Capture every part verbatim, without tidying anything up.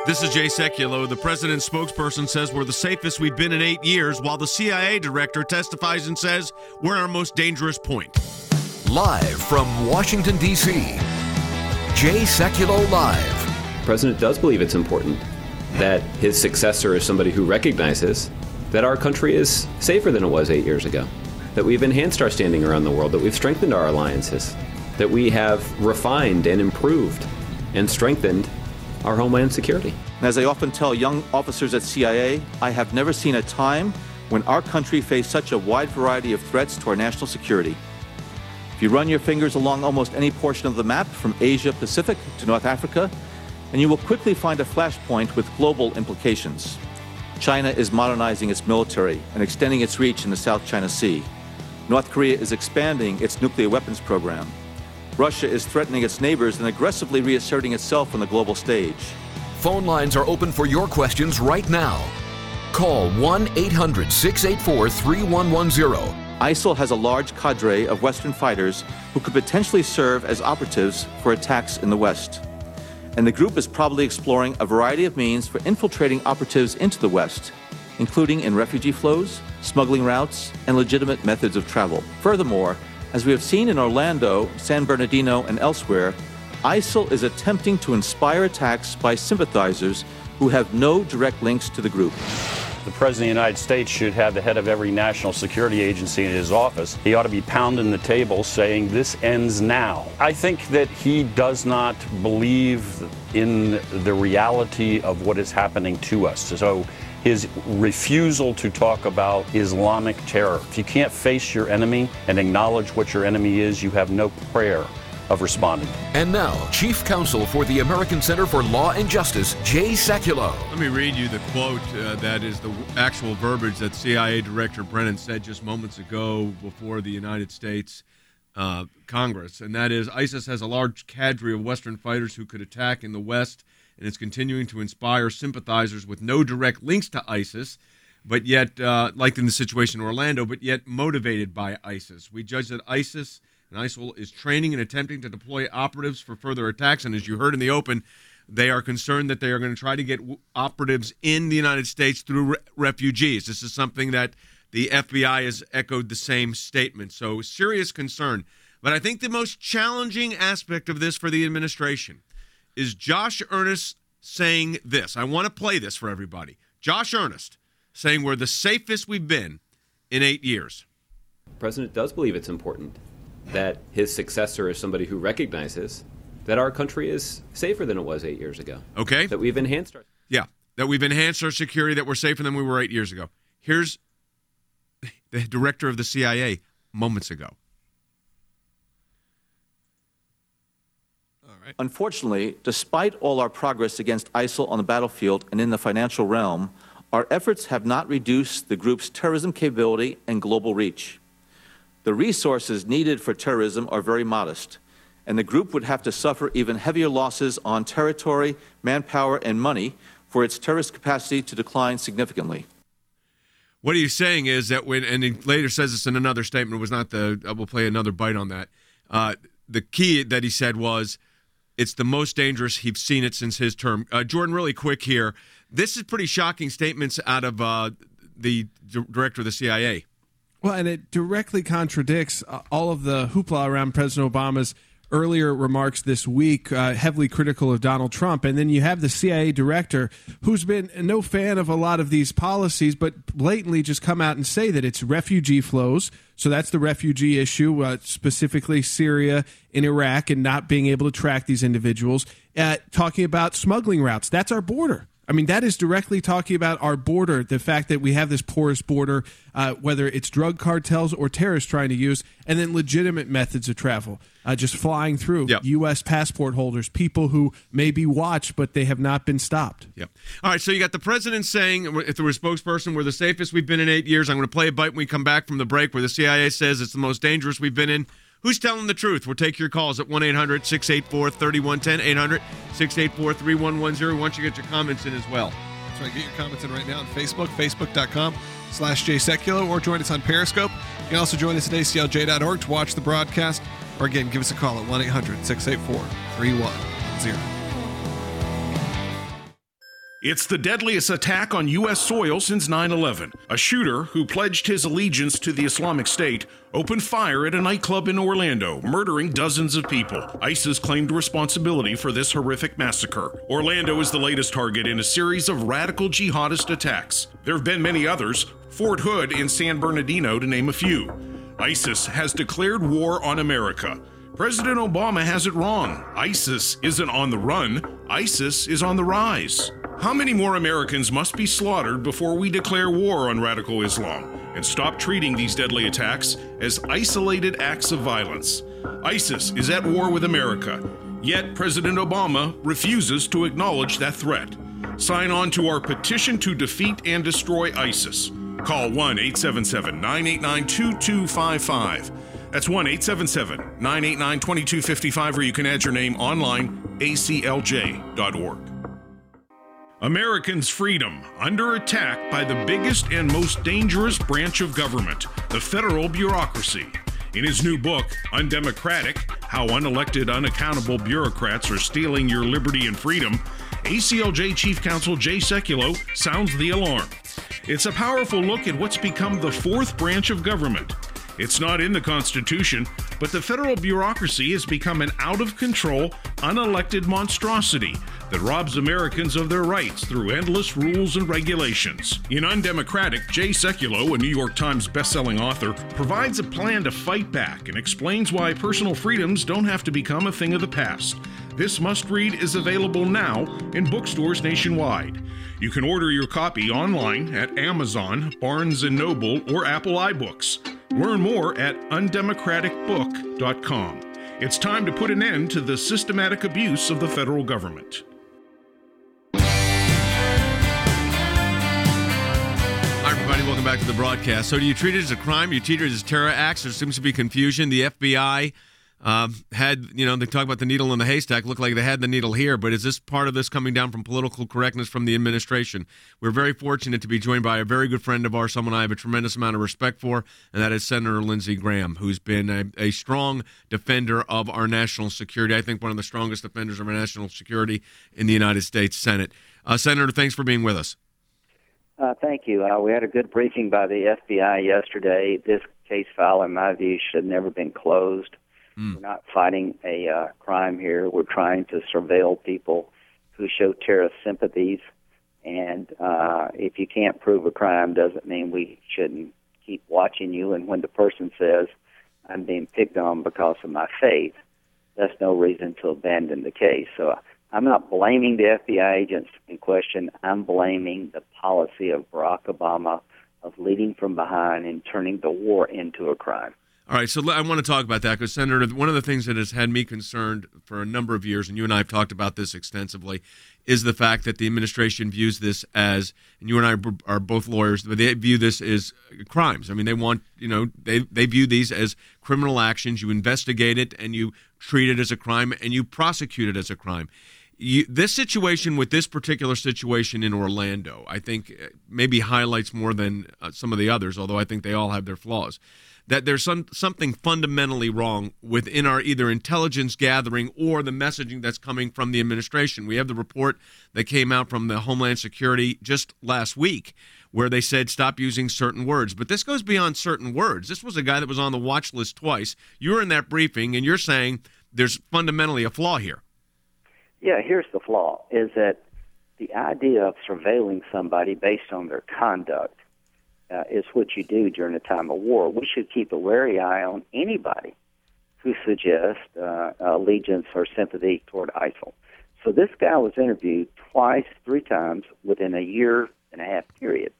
This is Jay Sekulow. The president's spokesperson says we're the safest we've been in eight years, while the C I A director testifies and says we're at our most dangerous point. Live from Washington, D C, Jay Sekulow Live. The president does believe it's important that his successor is somebody who recognizes that our country is safer than it was eight years ago, that we've enhanced our standing around the world, that we've strengthened our alliances, that we have refined and improved and strengthened our homeland security. And as I often tell young officers at C I A, I have never seen a time when our country faced such a wide variety of threats to our national security. If you run your fingers along almost any portion of the map, from Asia Pacific to North Africa, and you will quickly find a flashpoint with global implications. China is modernizing its military and extending its reach in the South China Sea. North Korea is expanding its nuclear weapons program. Russia is threatening its neighbors and aggressively reasserting itself on the global stage. Phone lines are open for your questions right now. Call one eight hundred six eight four three one one zero. ISIL has a large cadre of Western fighters who could potentially serve as operatives for attacks in the West. And the group is probably exploring a variety of means for infiltrating operatives into the West, including in refugee flows, smuggling routes, and legitimate methods of travel. Furthermore, as we have seen in Orlando, San Bernardino, and elsewhere, ISIL is attempting to inspire attacks by sympathizers who have no direct links to the group. The President of the United States should have the head of every national security agency in his office. He ought to be pounding the table saying this ends now. I think that he does not believe in the reality of what is happening to us. So his refusal to talk about Islamic terror. If you can't face your enemy and acknowledge what your enemy is, you have no prayer of responding. And now, Chief Counsel for the American Center for Law and Justice, Jay Sekulow. Let me read you the quote uh, that is the actual verbiage that C I A Director Brennan said just moments ago before the United States uh, Congress, and that is, ISIS has a large cadre of Western fighters who could attack in the West, and is continuing to inspire sympathizers with no direct links to ISIS, but yet, uh, like in the situation in Orlando, but yet motivated by ISIS. We judge that ISIS and ISIL is training and attempting to deploy operatives for further attacks, and as you heard in the open, they are concerned that they are going to try to get operatives in the United States through re- refugees. This is something that the F B I has echoed the same statement, so serious concern. But I think the most challenging aspect of this for the administration is Josh Earnest saying this. I want to play this for everybody. Josh Earnest saying we're the safest we've been in eight years. The president does believe it's important that his successor is somebody who recognizes that our country is safer than it was eight years ago. Okay. That we've enhanced our... Yeah, that we've enhanced our security, that we're safer than we were eight years ago. Here's the director of the C I A moments ago. Unfortunately, despite all our progress against ISIL on the battlefield and in the financial realm, our efforts have not reduced the group's terrorism capability and global reach. The resources needed for terrorism are very modest, and the group would have to suffer even heavier losses on territory, manpower, and money for its terrorist capacity to decline significantly. What he's saying is that when, and he later says this in another statement, it was not the, I will play another bite on that. Uh, the key that he said was, it's the most dangerous. He's seen it since his term. Uh, Jordan, really quick here. This is pretty shocking statements out of uh, the d- director of the C I A. Well, and it directly contradicts uh, all of the hoopla around President Obama's earlier remarks this week, uh, heavily critical of Donald Trump. And then you have the C I A director who's been no fan of a lot of these policies, but blatantly just come out and say that it's refugee flows. So that's the refugee issue, uh, specifically Syria and Iraq, and not being able to track these individuals. Uh, talking about smuggling routes. That's our border. I mean, that is directly talking about our border, the fact that we have this porous border, uh, whether it's drug cartels or terrorists trying to use, and then legitimate methods of travel, uh, just flying through. Yep. U S passport holders, people who may be watched, but they have not been stopped. Yep. All right, so you got the president saying, if there was a spokesperson, we're the safest we've been in eight years. I'm going to play a bite when we come back from the break where the C I A says it's the most dangerous we've been in. Who's telling the truth? We'll take your calls at one eight hundred six eight four three one one zero, eight hundred six eight four three one one zero. Once you get your comments in as well. That's right. Get your comments in right now on Facebook, facebook.com slash Jay Sekulow, or join us on Periscope. You can also join us at A C L J dot org to watch the broadcast, or again, give us a call at one eight hundred six eight four three one one zero. It's the deadliest attack on U S soil since nine eleven. A shooter who pledged his allegiance to the Islamic State opened fire at a nightclub in Orlando, murdering dozens of people. ISIS claimed responsibility for this horrific massacre. Orlando is the latest target in a series of radical jihadist attacks. There have been many others, Fort Hood and San Bernardino to name a few. ISIS has declared war on America. President Obama has it wrong. ISIS isn't on the run. ISIS is on the rise. How many more Americans must be slaughtered before we declare war on radical Islam and stop treating these deadly attacks as isolated acts of violence? ISIS is at war with America, yet President Obama refuses to acknowledge that threat. Sign on to our petition to defeat and destroy ISIS. Call one eight seven seven, nine eight nine, two two five five. That's one eight seven seven, nine eight nine, two two five five, or you can add your name online, A C L J dot org. Americans' freedom under attack by the biggest and most dangerous branch of government, the federal bureaucracy. In his new book, Undemocratic: How Unelected, Unaccountable Bureaucrats Are Stealing Your Liberty and Freedom, A C L J Chief Counsel Jay Sekulow sounds the alarm. It's a powerful look at what's become the fourth branch of government. It's not in the Constitution, but the federal bureaucracy has become an out-of-control, unelected monstrosity that robs Americans of their rights through endless rules and regulations. In Undemocratic, Jay Sekulow, a New York Times bestselling author, provides a plan to fight back and explains why personal freedoms don't have to become a thing of the past. This must-read is available now in bookstores nationwide. You can order your copy online at Amazon, Barnes and Noble, or Apple iBooks. Learn more at undemocratic book dot com. It's time to put an end to the systematic abuse of the federal government. Hi, everybody. Welcome back to the broadcast. So do you treat it as a crime? Do you treat it as terror acts? There seems to be confusion. The F B I uh, had, you know, they talk about the needle in the haystack. Looked like they had the needle here. But is this part of this coming down from political correctness from the administration? We're very fortunate to be joined by a very good friend of ours, someone I have a tremendous amount of respect for, and that is Senator Lindsey Graham, who's been a, a strong defender of our national security. I think one of the strongest defenders of our national security in the United States Senate. Uh, Senator, thanks for being with us. Uh, thank you. Uh, we had a good briefing by the F B I yesterday. This case file, in my view, should have never been closed. Mm. We're not fighting a uh, crime here. We're trying to surveil people who show terrorist sympathies. And uh, if you can't prove a crime, doesn't mean we shouldn't keep watching you. And when the person says, I'm being picked on because of my faith, that's no reason to abandon the case. So I'm not blaming the F B I agents in question. I'm blaming the policy of Barack Obama of leading from behind and turning the war into a crime. All right, so I want to talk about that because, Senator, one of the things that has had me concerned for a number of years, and you and I have talked about this extensively, is the fact that the administration views this as, and you and I are both lawyers, but they view this as crimes. I mean, they want, you know, they, they view these as criminal actions. You investigate it and you treat it as a crime and you prosecute it as a crime. You, this situation with this particular situation in Orlando, I think maybe highlights more than uh, some of the others, although I think they all have their flaws, that there's some something fundamentally wrong within our either intelligence gathering or the messaging that's coming from the administration. We have the report that came out from the Homeland Security just last week where they said stop using certain words. But this goes beyond certain words. This was a guy that was on the watch list twice. You were in that briefing, and you're saying there's fundamentally a flaw here. Yeah, here's the flaw, is that the idea of surveilling somebody based on their conduct uh, is what you do during a time of war. We should keep a wary eye on anybody who suggests uh, allegiance or sympathy toward ISIL. So this guy was interviewed twice, three times within a year and a half period.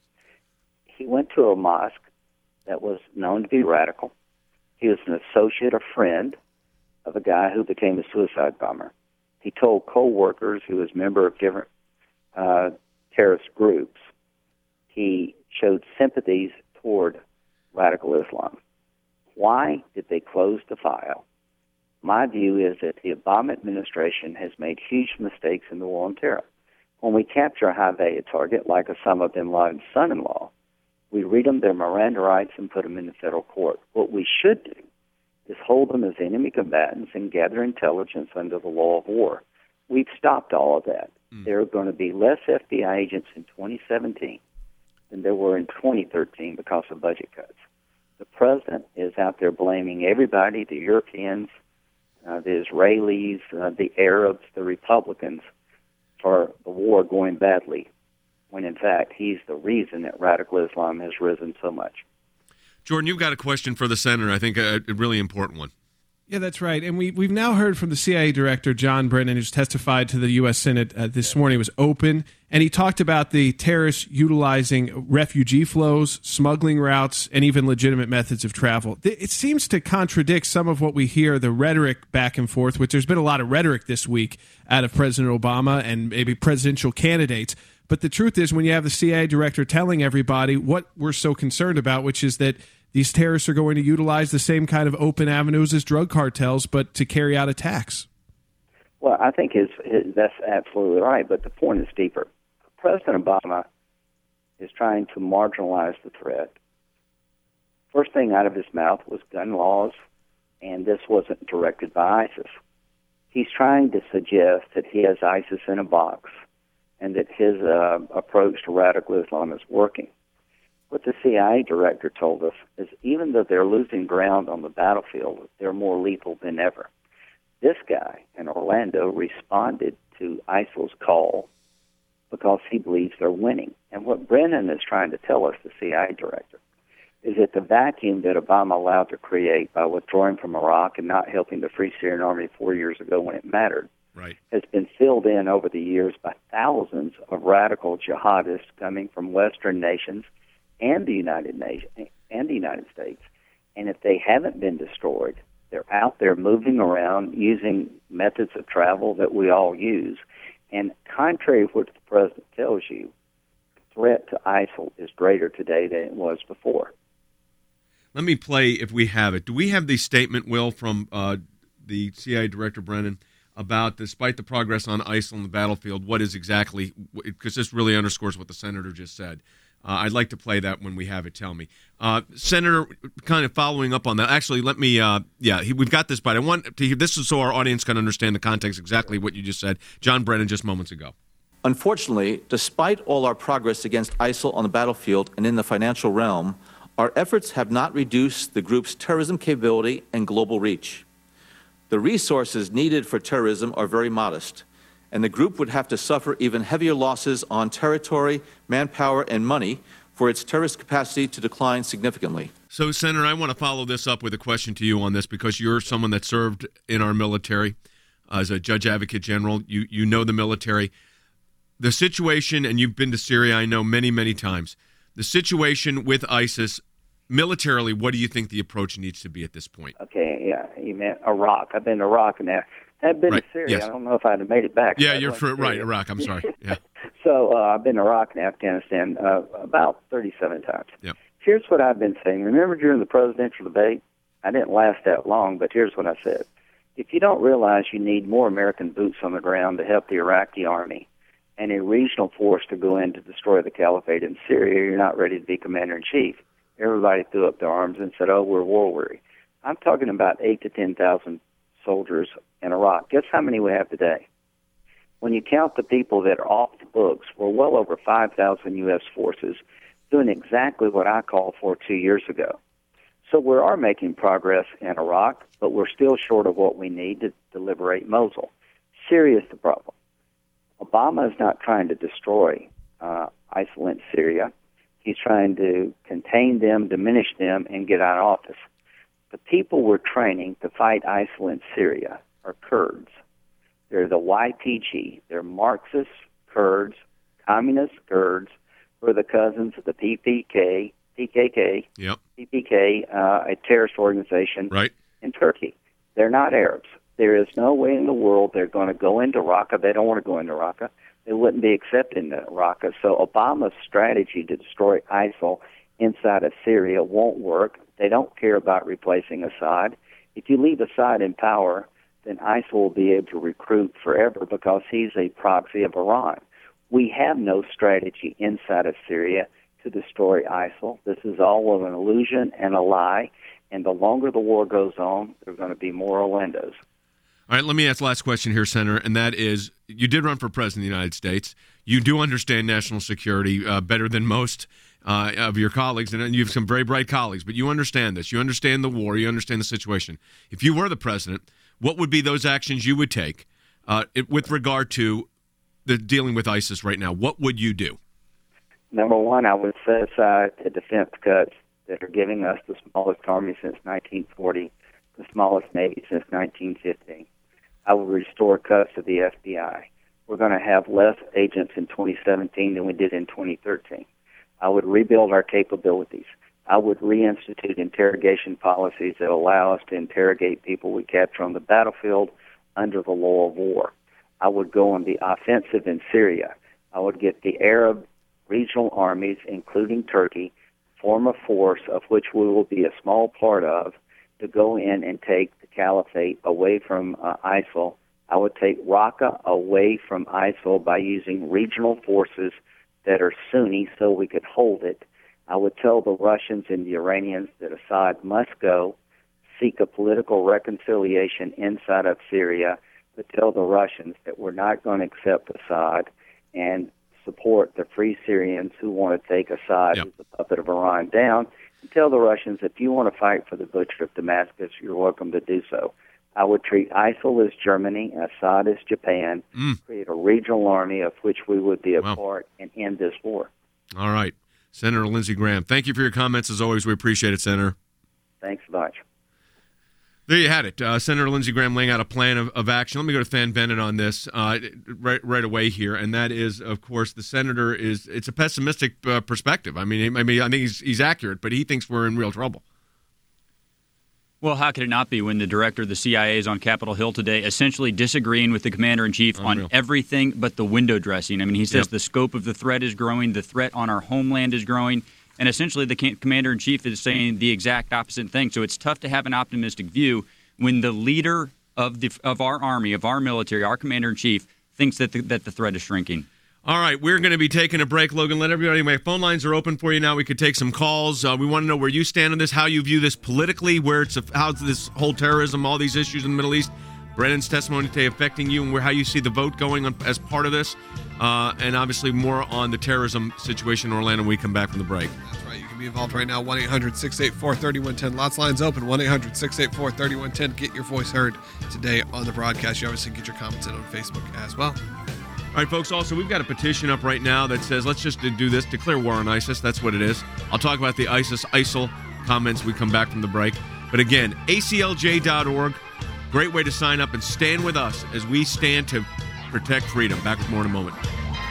He went to a mosque that was known to be radical. He was an associate or friend of a guy who became a suicide bomber. He told co-workers who was a member of different uh, terrorist groups, he showed sympathies toward radical Islam. Why did they close the file? My view is that the Obama administration has made huge mistakes in the war on terror. When we capture a high-value target like Osama bin Laden's son-in-law, we read them their Miranda rights and put them in the federal court. What we should do is hold them as enemy combatants and gather intelligence under the law of war. We've stopped all of that. Mm. There are going to be less F B I agents in twenty seventeen than there were in twenty thirteen because of budget cuts. The president is out there blaming everybody, the Europeans, uh, the Israelis, uh, the Arabs, the Republicans, for the war going badly, when in fact he's the reason that radical Islam has risen so much. Jordan, you've got a question for the senator, I think a, a really important one. Yeah, that's right. And we, we've now heard from the C I A director, John Brennan, who's testified to the U S Senate uh, this morning. It was open, and he talked about the terrorists utilizing refugee flows, smuggling routes, and even legitimate methods of travel. It seems to contradict some of what we hear, the rhetoric back and forth, which there's been a lot of rhetoric this week out of President Obama and maybe presidential candidates. But the truth is, when you have the C I A director telling everybody what we're so concerned about, which is that these terrorists are going to utilize the same kind of open avenues as drug cartels, but to carry out attacks. Well, I think his, his, that's absolutely right, but the point is deeper. President Obama is trying to marginalize the threat. First thing out of his mouth was gun laws, and this wasn't directed by ISIS. He's trying to suggest that he has ISIS in a box and that his uh, approach to radical Islam is working. What the C I A director told us is even though they're losing ground on the battlefield, they're more lethal than ever. This guy in Orlando responded to ISIL's call because he believes they're winning. And what Brennan is trying to tell us, the C I A director, is that the vacuum that Obama allowed to create by withdrawing from Iraq and not helping the Free Syrian Army four years ago when it mattered, right, has been filled in over the years by thousands of radical jihadists coming from Western nations and the United Nations and the United States. And if they haven't been destroyed, they're out there moving around using methods of travel that we all use. And contrary to what the president tells you, the threat to ISIL is greater today than it was before. Let me play, if we have it. Do we have the statement, Will, from uh, the C I A director, Brennan, about despite the progress on ISIL on the battlefield, what is exactly, because this really underscores what the senator just said. Uh, I'd like to play that when we have it. Tell me. Uh, Senator, kind of following up on that, actually, let me, uh, yeah, he, we've got this, but I want to hear, this is so our audience can understand the context exactly what you just said. John Brennan, just moments ago. Unfortunately, despite all our progress against ISIL on the battlefield and in the financial realm, our efforts have not reduced the group's terrorism capability and global reach. The resources needed for terrorism are very modest, and the group would have to suffer even heavier losses on territory, manpower, and money for its terrorist capacity to decline significantly. So, Senator, I want to follow this up with a question to you on this because you're someone that served in our military as a judge advocate general. You, you know the military. The situation, and you've been to Syria, I know, many, many times. The situation with ISIS, militarily, what do you think the approach needs to be at this point? Okay, yeah, you meant Iraq. I've been to Iraq now. I've been right. to Syria. Yes. I don't know if I'd have made it back. Yeah, you're for, right, Iraq. I'm sorry. Yeah. so uh, I've been to Iraq and Afghanistan uh, about thirty-seven times. Yep. Here's what I've been saying. Remember during the presidential debate? I didn't last that long, but here's what I said. If you don't realize you need more American boots on the ground to help the Iraqi army and a regional force to go in to destroy the caliphate in Syria, you're not ready to be commander-in-chief. Everybody threw up their arms and said, oh, we're war-weary. I'm talking about eight to ten thousand soldiers in Iraq. Guess how many we have today? When you count the people that are off the books, we're well over five thousand U S forces doing exactly what I called for two years ago. So we are making progress in Iraq, but we're still short of what we need to, to liberate Mosul. Syria is the problem. Obama is not trying to destroy uh, ISIL in Syria. He's trying to contain them, diminish them, and get out of office. The people we're training to fight ISIL in Syria are Kurds. They're the Y P G. They're Marxist Kurds, communist Kurds, who are the cousins of the P P K, P K K, yep. P P K, uh, a terrorist organization right. in Turkey. They're not Arabs. There is no way in the world they're going to go into Raqqa. They don't want to go into Raqqa. They wouldn't be accepted into Raqqa. So Obama's strategy to destroy ISIL inside of Syria won't work. They don't care about replacing Assad. If you leave Assad in power, then ISIL will be able to recruit forever because he's a proxy of Iran. We have no strategy inside of Syria to destroy ISIL. This is all of an illusion and a lie, and the longer the war goes on, there are going to be more Orlandos. All right, let me ask the last question here, Senator, and that is, you did run for president of the United States. You do understand national security uh, better than most uh, of your colleagues, and you have some very bright colleagues, but you understand this. You understand the war. You understand the situation. If you were the president, what would be those actions you would take uh, it, with regard to the dealing with ISIS right now? What would you do? Number one, I would set aside the defense cuts that are giving us the smallest army since nineteen forty, the smallest Navy since nineteen fifteen. I would restore cuts to the F B I. We're going to have less agents in twenty seventeen than we did in twenty thirteen. I would rebuild our capabilities. I would reinstitute interrogation policies that allow us to interrogate people we capture on the battlefield under the law of war. I would go on the offensive in Syria. I would get the Arab regional armies, including Turkey, form a force of which we will be a small part of, to go in and take the caliphate away from uh, ISIL. I would take Raqqa away from ISIL by using regional forces that are Sunni so we could hold it. I would tell the Russians and the Iranians that Assad must go, seek a political reconciliation inside of Syria, but tell the Russians that we're not going to accept Assad and support the Free Syrians who want to take Assad, yep. who's the puppet of Iran, down. And tell the Russians, if you want to fight for the butcher of Damascus, you're welcome to do so. I would treat ISIL as Germany, Assad as Japan, mm. create a regional army of which we would be a wow. part, and end this war. All right. Senator Lindsey Graham, thank you for your comments. As always, we appreciate it, Senator. Thanks a bunch. There you had it. Uh, Senator Lindsey Graham laying out a plan of, of action. Let me go to Fan Bennett on this uh, right right away here, and that is, of course, the senator is. It's a pessimistic uh, perspective. I mean, I mean, I think he's he's accurate, but he thinks we're in real trouble. Well, how could it not be when the director of the C I A is on Capitol Hill today, essentially disagreeing with the commander-in-chief Unreal. on everything but the window dressing? I mean, he says yep. the scope of the threat is growing, the threat on our homeland is growing, and essentially the commander-in-chief is saying the exact opposite thing. So it's tough to have an optimistic view when the leader of the of our army, of our military, our commander-in-chief, thinks that the, that the threat is shrinking. All right, we're going to be taking a break, Logan. Let everybody, my phone lines are open for you now. We could take some calls. Uh, we want to know where you stand on this, how you view this politically, where it's how this whole terrorism, all these issues in the Middle East, Brennan's testimony today affecting you, and where how you see the vote going on as part of this, uh, and obviously more on the terrorism situation in Orlando when we come back from the break. That's right. You can be involved right now. one eight hundred six eight four three one one zero. Lots of lines open. one eight hundred six eight four three one one zero. Get your voice heard today on the broadcast. You obviously can get your comments in on Facebook as well. All right, folks, also, we've got a petition up right now that says, let's just do this, declare war on ISIS. That's what it is. I'll talk about the ISIS, ISIL comments when we come back from the break. But again, A C L J dot org, great way to sign up and stand with us as we stand to protect freedom. Back with more in a moment.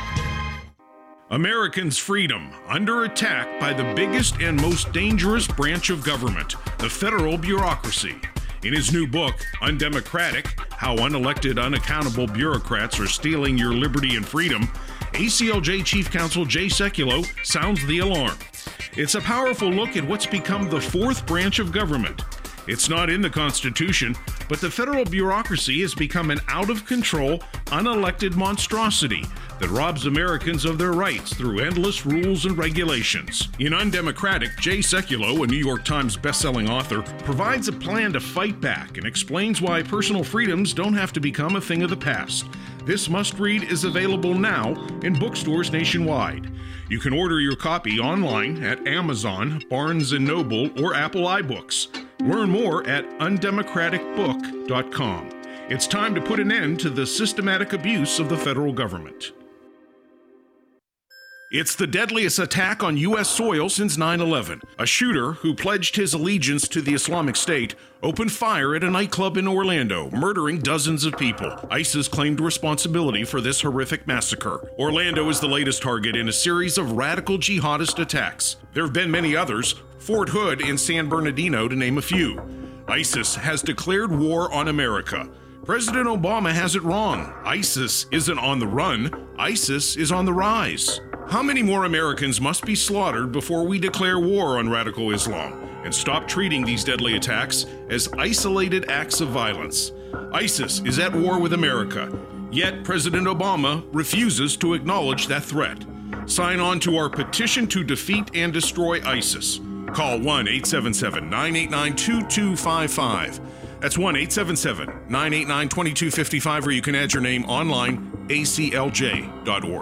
Americans' freedom under attack by the biggest and most dangerous branch of government, the federal bureaucracy. In his new book, Undemocratic, How Unelected, Unaccountable Bureaucrats Are Stealing Your Liberty and Freedom, A C L J Chief Counsel Jay Sekulow sounds the alarm. It's a powerful look at what's become the fourth branch of government. It's not in the Constitution, but the federal bureaucracy has become an out-of-control, unelected monstrosity that robs Americans of their rights through endless rules and regulations. In Undemocratic, Jay Sekulow, a New York Times bestselling author, provides a plan to fight back and explains why personal freedoms don't have to become a thing of the past. This must-read is available now in bookstores nationwide. You can order your copy online at Amazon, Barnes and Noble, or Apple iBooks. Learn more at undemocratic book dot com. It's time to put an end to the systematic abuse of the federal government. It's the deadliest attack on U S soil since nine eleven. A shooter who pledged his allegiance to the Islamic State opened fire at a nightclub in Orlando, murdering dozens of people. ISIS claimed responsibility for this horrific massacre. Orlando is the latest target in a series of radical jihadist attacks. There have been many others, Fort Hood and San Bernardino to name a few. ISIS has declared war on America. President Obama has it wrong. ISIS isn't on the run. ISIS is on the rise. How many more Americans must be slaughtered before we declare war on radical Islam and stop treating these deadly attacks as isolated acts of violence? ISIS is at war with America, yet President Obama refuses to acknowledge that threat. Sign on to our petition to defeat and destroy ISIS. Call one eight seven seven, nine eight nine, two two five five. That's one eight seven seven, nine eight nine, two two five five, or you can add your name online, A C L J dot org.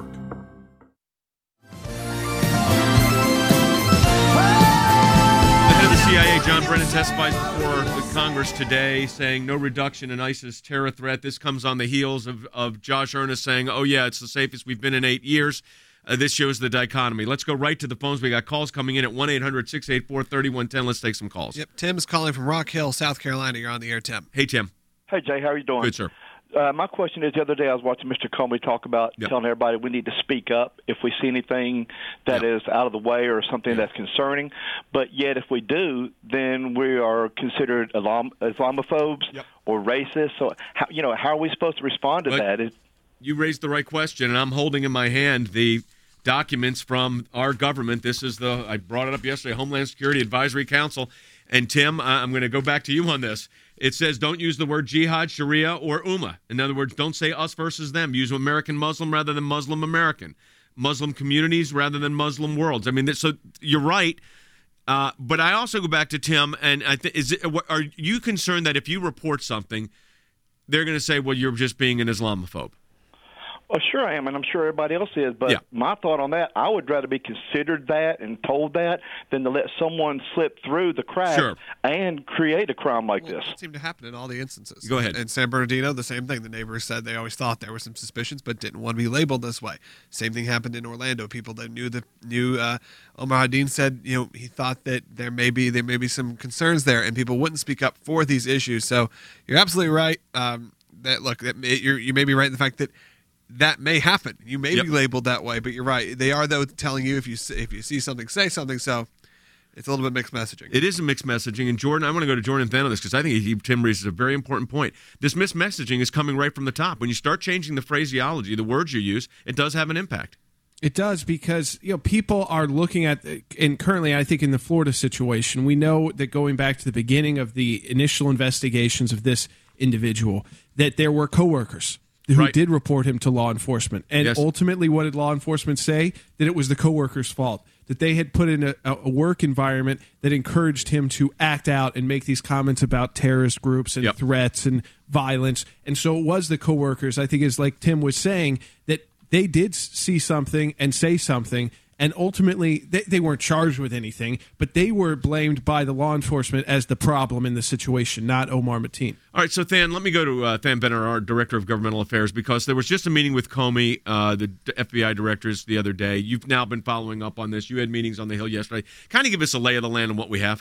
C I A John Brennan testifies before the Congress today saying no reduction in ISIS terror threat. This comes on the heels of, of Josh Earnest saying, oh, yeah, it's the safest we've been in eight years. Uh, this shows the dichotomy. Let's go right to the phones. We got calls coming in at one eight hundred, six eight four, three one one zero. Let's take some calls. Yep, Tim's calling from Rock Hill, South Carolina. You're on the air, Tim. Hey, Tim. Hey, Jay. How are you doing? Good, sir. Uh, my question is, the other day I was watching Mister Comey talk about yep. telling everybody we need to speak up if we see anything that yep. is out of the way or something yep. that's concerning. But yet if we do, then we are considered Islam- Islamophobes yep. or racist. So, how, you know, how are we supposed to respond to but that? Is, you raised the right question, and I'm holding in my hand the documents from our government. This is the, I brought it up yesterday, Homeland Security Advisory Council. And, Tim, I'm going to go back to you on this. It says don't use the word jihad, Sharia, or Ummah. In other words, don't say us versus them. Use American Muslim rather than Muslim American. Muslim communities rather than Muslim worlds. I mean, so you're right. Uh, but I also go back to Tim, and I th- is it, are you concerned that if you report something, they're going to say, well, you're just being an Islamophobe? Well, sure I am, and I'm sure everybody else is. But yeah. my thought on that, I would rather be considered that and told that than to let someone slip through the cracks sure. and create a crime like well, this. It seemed to happen in all the instances. Go ahead. In San Bernardino, the same thing. The neighbors said they always thought there were some suspicions, but didn't want to be labeled this way. Same thing happened in Orlando. People that knew the knew uh, Omar Hadin said, you know, he thought that there may be there may be some concerns there, and people wouldn't speak up for these issues. So you're absolutely right. Um, that look, that may, you're, you may be right in the fact that. That may happen. You may yep. be labeled that way, but you're right. They are, though, telling you if you if you see something, say something. So it's a little bit mixed messaging. It is a mixed messaging. And, Jordan, I want to go to Jordan Then on this because I think he, Tim raises a very important point. This mixed messaging is coming right from the top. When you start changing the phraseology, the words you use, it does have an impact. It does because you know people are looking at, and currently I think in the Florida situation, we know that going back to the beginning of the initial investigations of this individual, that there were coworkers who right. did report him to law enforcement. And yes. ultimately, what did law enforcement say? That it was the coworkers' fault, that they had put in a, a work environment that encouraged him to act out and make these comments about terrorist groups and yep. threats and violence. And so it was the coworkers, I think, is like Tim was saying, that they did see something and say something. And ultimately, they, they weren't charged with anything, but they were blamed by the law enforcement as the problem in the situation, not Omar Mateen. All right, so Than, let me go to uh, Than Benner, our Director of Governmental Affairs, because there was just a meeting with Comey, uh, the F B I directors, the other day. You've now been following up on this. You had meetings on the Hill yesterday. Kind of give us a lay of the land on what we have.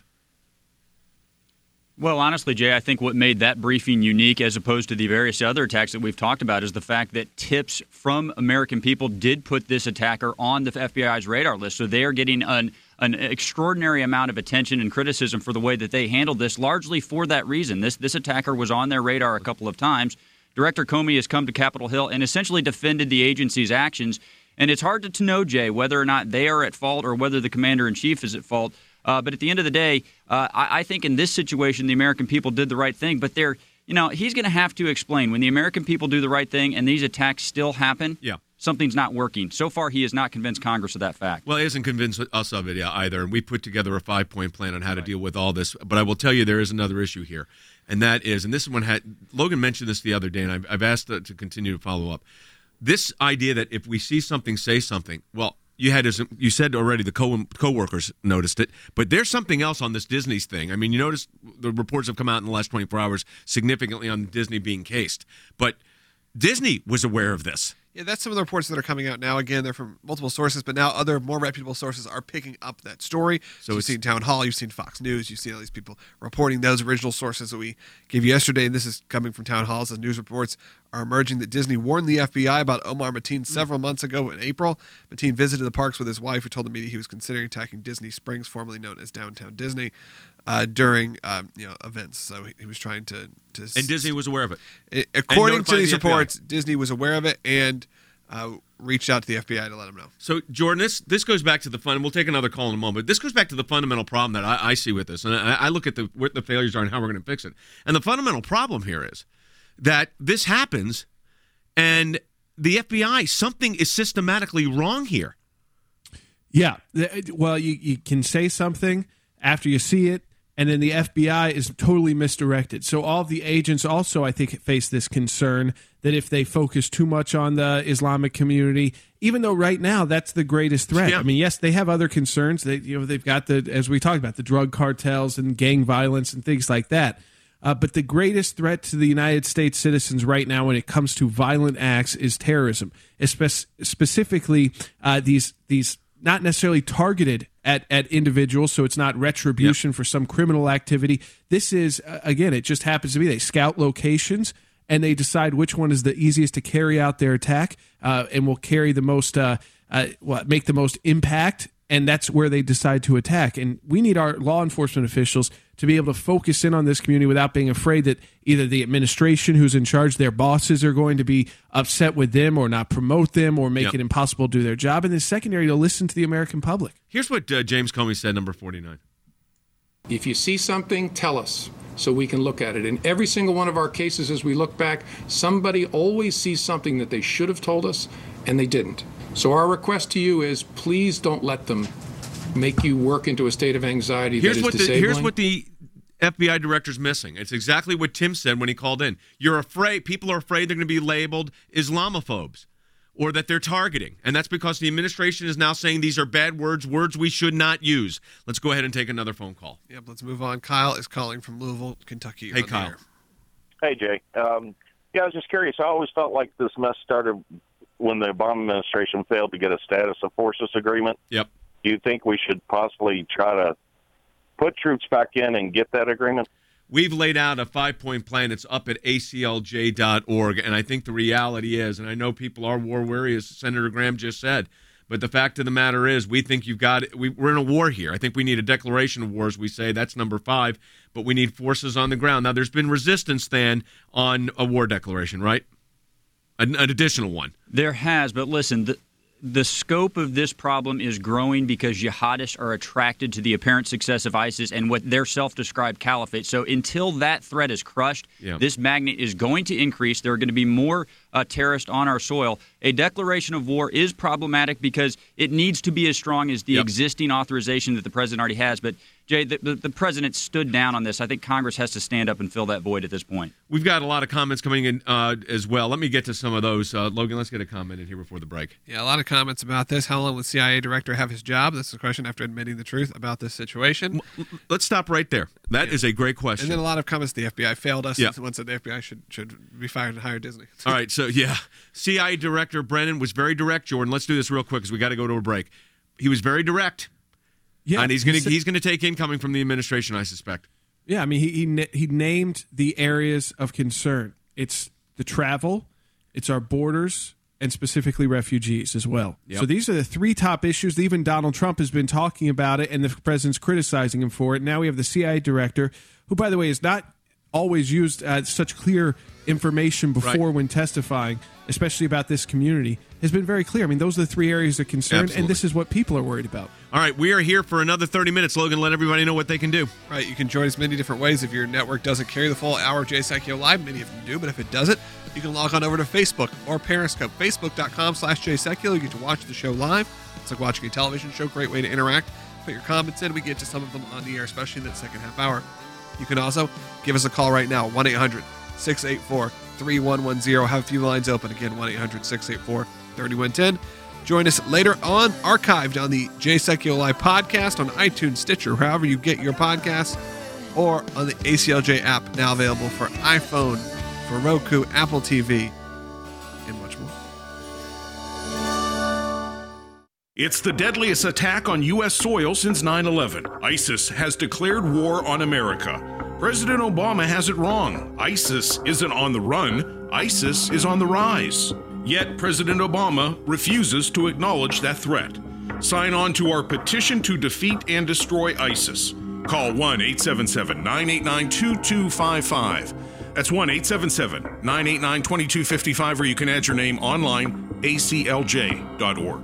Well, honestly, Jay, I think what made that briefing unique as opposed to the various other attacks that we've talked about is the fact that tips from American people did put this attacker on the F B I's radar list. So they are getting an, an extraordinary amount of attention and criticism for the way that they handled this, largely for that reason. This, this attacker was on their radar a couple of times. Director Comey has come to Capitol Hill and essentially defended the agency's actions. And it's hard to, to know, Jay, whether or not they are at fault or whether the commander-in-chief is at fault. Uh, but at the end of the day, uh, I, I think in this situation, the American people did the right thing. But they're, you know, he's going to have to explain when the American people do the right thing and these attacks still happen. Yeah. Something's not working. So far, he has not convinced Congress of that fact. Well, he hasn't convinced us of it either. And we put together a five-point plan on how to deal with all this. But I will tell you there is another issue here, and that is, and this is one had, Logan mentioned this the other day, and I've, I've asked to, to continue to follow up. This idea that if we see something, say something. Well, you had, as you said already, the co co-workers noticed it, but there's something else on this Disney's thing. I mean, you notice the reports have come out in the last twenty-four hours significantly on Disney being cased, but Disney was aware of this. Yeah, that's some of the reports that are coming out now. Again, they're from multiple sources, but now other more reputable sources are picking up that story. So you've seen Town Hall, you've seen Fox News, you've seen all these people reporting those original sources that we gave you yesterday, and this is coming from Town Hall. As news reports are emerging that Disney warned the F B I about Omar Mateen several months ago in April. Mateen visited the parks with his wife, who told the media he was considering attacking Disney Springs, formerly known as Downtown Disney, uh, during um, you know events. So he, he was trying to, to... And Disney was aware of it. it according to these the reports, Disney was aware of it and... Uh, reached out to the F B I to let them know. So, Jordan, this this goes back to the fun. We'll take another call in a moment. This goes back to the fundamental problem that I, I see with this, and I, I look at the what the failures are and how we're going to fix it. And the fundamental problem here is that this happens, and the F B I, something is systematically wrong here. Yeah, well, you you can say something after you see it, and then the F B I is totally misdirected. So all of the agents also, I think, face this concern that if they focus too much on the Islamic community, even though right now that's the greatest threat. Yeah. I mean, yes, they have other concerns. They, you know, they've got the, as we talked about, the drug cartels and gang violence and things like that. Uh, but the greatest threat to the United States citizens right now when it comes to violent acts is terrorism, Espe- specifically uh, these these not necessarily targeted at, at individuals, so it's not retribution yep. for some criminal activity. This is, uh, again, it just happens to be they scout locations and they decide which one is the easiest to carry out their attack uh, and will carry the most, uh, uh, what, make the most impact, and that's where they decide to attack. And we need our law enforcement officials to be able to focus in on this community without being afraid that either the administration who's in charge, their bosses are going to be upset with them or not promote them or make yep. it impossible to do their job. And then secondary, to listen to the American public. Here's what uh, James Comey said, number forty-nine. If you see something, tell us so we can look at it. In every single one of our cases, as we look back, somebody always sees something that they should have told us and they didn't. So our request to you is please don't let them make you work into a state of anxiety here's that is what the, disabling. Here's what the F B I director's missing. It's exactly what Tim said when he called in. You're afraid, people are afraid they're going to be labeled Islamophobes or that they're targeting. And that's because the administration is now saying these are bad words, words we should not use. Let's go ahead and take another phone call. Yep, let's move on. Kyle is calling from Louisville, Kentucky. Hey, Kyle. Hey, Jay. Um, yeah, I was just curious. I always felt like this mess started when the Obama administration failed to get a status of forces agreement. Yep. Do you think we should possibly try to put troops back in and get that agreement? We've laid out a five-point plan. It's up at A C L J dot org, and I think the reality is, and I know people are war-weary, as Senator Graham just said, but the fact of the matter is we think you've got – we, we're in a war here. I think we need a declaration of war, as we say. That's number five, but we need forces on the ground. Now, there's been resistance, then, on a war declaration, right? An, an additional one. There has, but listen, the, the scope of this problem is growing because jihadists are attracted to the apparent success of ISIS and what their self-described caliphate. So until that threat is crushed, yeah. this magnet is going to increase. There are going to be more uh, terrorists on our soil. A declaration of war is problematic because it needs to be as strong as the yep. existing authorization that the president already has. But Jay, the, the, the president stood down on this. I think Congress has to stand up and fill that void at this point. We've got a lot of comments coming in uh, as well. Let me get to some of those. Uh, Logan, let's get a comment in here before the break. Yeah, a lot of comments about this. How long will the C I A director have his job? That's the question after admitting the truth about this situation. Let's stop right there. That yeah. is a great question. And then a lot of comments, the F B I failed us. Yeah. Someone said the F B I should, should be fired and hire Disney. All right, so yeah. C I A Director Brennan was very direct, Jordan. Let's do this real quick because we got to go to a break. He was very direct. Yeah, and he's going to he's going to take incoming from the administration, I suspect. Yeah, I mean he he, he named the areas of concern. It's the travel, it's our borders, and specifically refugees as well. Yep. So these are the three top issues. Even Donald Trump has been talking about it, and the president's criticizing him for it. Now we have the C I A director, who, by the way, is not always used uh, such clear information before right. when testifying, especially about this community, has been very clear. I mean, those are the three areas of concern, Absolutely. And this is what people are worried about. All right, we are here for another thirty minutes. Logan, let everybody know what they can do. Right, you can join us many different ways. If your network doesn't carry the full hour of Jay Sekulow Live, many of them do, but if it doesn't, you can log on over to Facebook or Periscope. Facebook.com slash Jay Sekulow. You get to watch the show live. It's like watching a television show. Great way to interact. Put your comments in. We get to some of them on the air, especially in that second half hour. You can also give us a call right now, one eight hundred six eight four three one one zero. Have a few lines open. Again, one eight hundred six eight four three one one zero. Join us later on, archived on the Jay Sekulow Live podcast on iTunes, Stitcher, however you get your podcasts, or on the A C L J app, now available for iPhone, for Roku, Apple T V, and much more. It's the deadliest attack on U S soil since nine eleven. ISIS has declared war on America. President Obama has it wrong. ISIS isn't on the run. ISIS is on the rise. Yet President Obama refuses to acknowledge that threat. Sign on to our petition to defeat and destroy ISIS. Call one eight seven seven nine eight nine two two five five. That's one eight seven seven nine eight nine two two five five, or you can add your name online, A C L J dot org.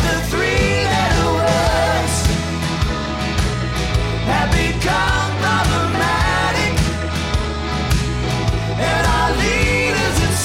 the three-letter words have become problematic, and our leaders, it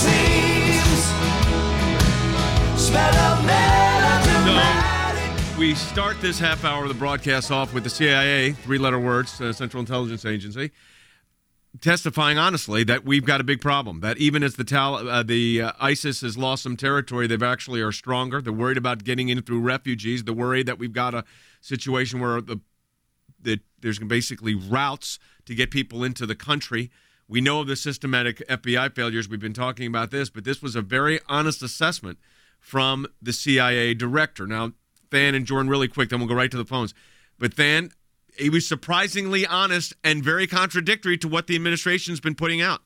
seems, smell of melodramatic. We start this half hour of the broadcast off with the C I A, three-letter words, uh, Central Intelligence Agency, testifying honestly that we've got a big problem. That even as the Tal- uh, the uh, ISIS has lost some territory, they've actually are stronger. They're worried about getting in through refugees. They're worried that we've got a situation where the, the there's basically routes to get people into the country. We know of the systematic F B I failures. We've been talking about this, but this was a very honest assessment from the C I A director. Now, Than and Jordan, really quick, then we'll go right to the phones. But Than, he was surprisingly honest and very contradictory to what the administration's been putting out.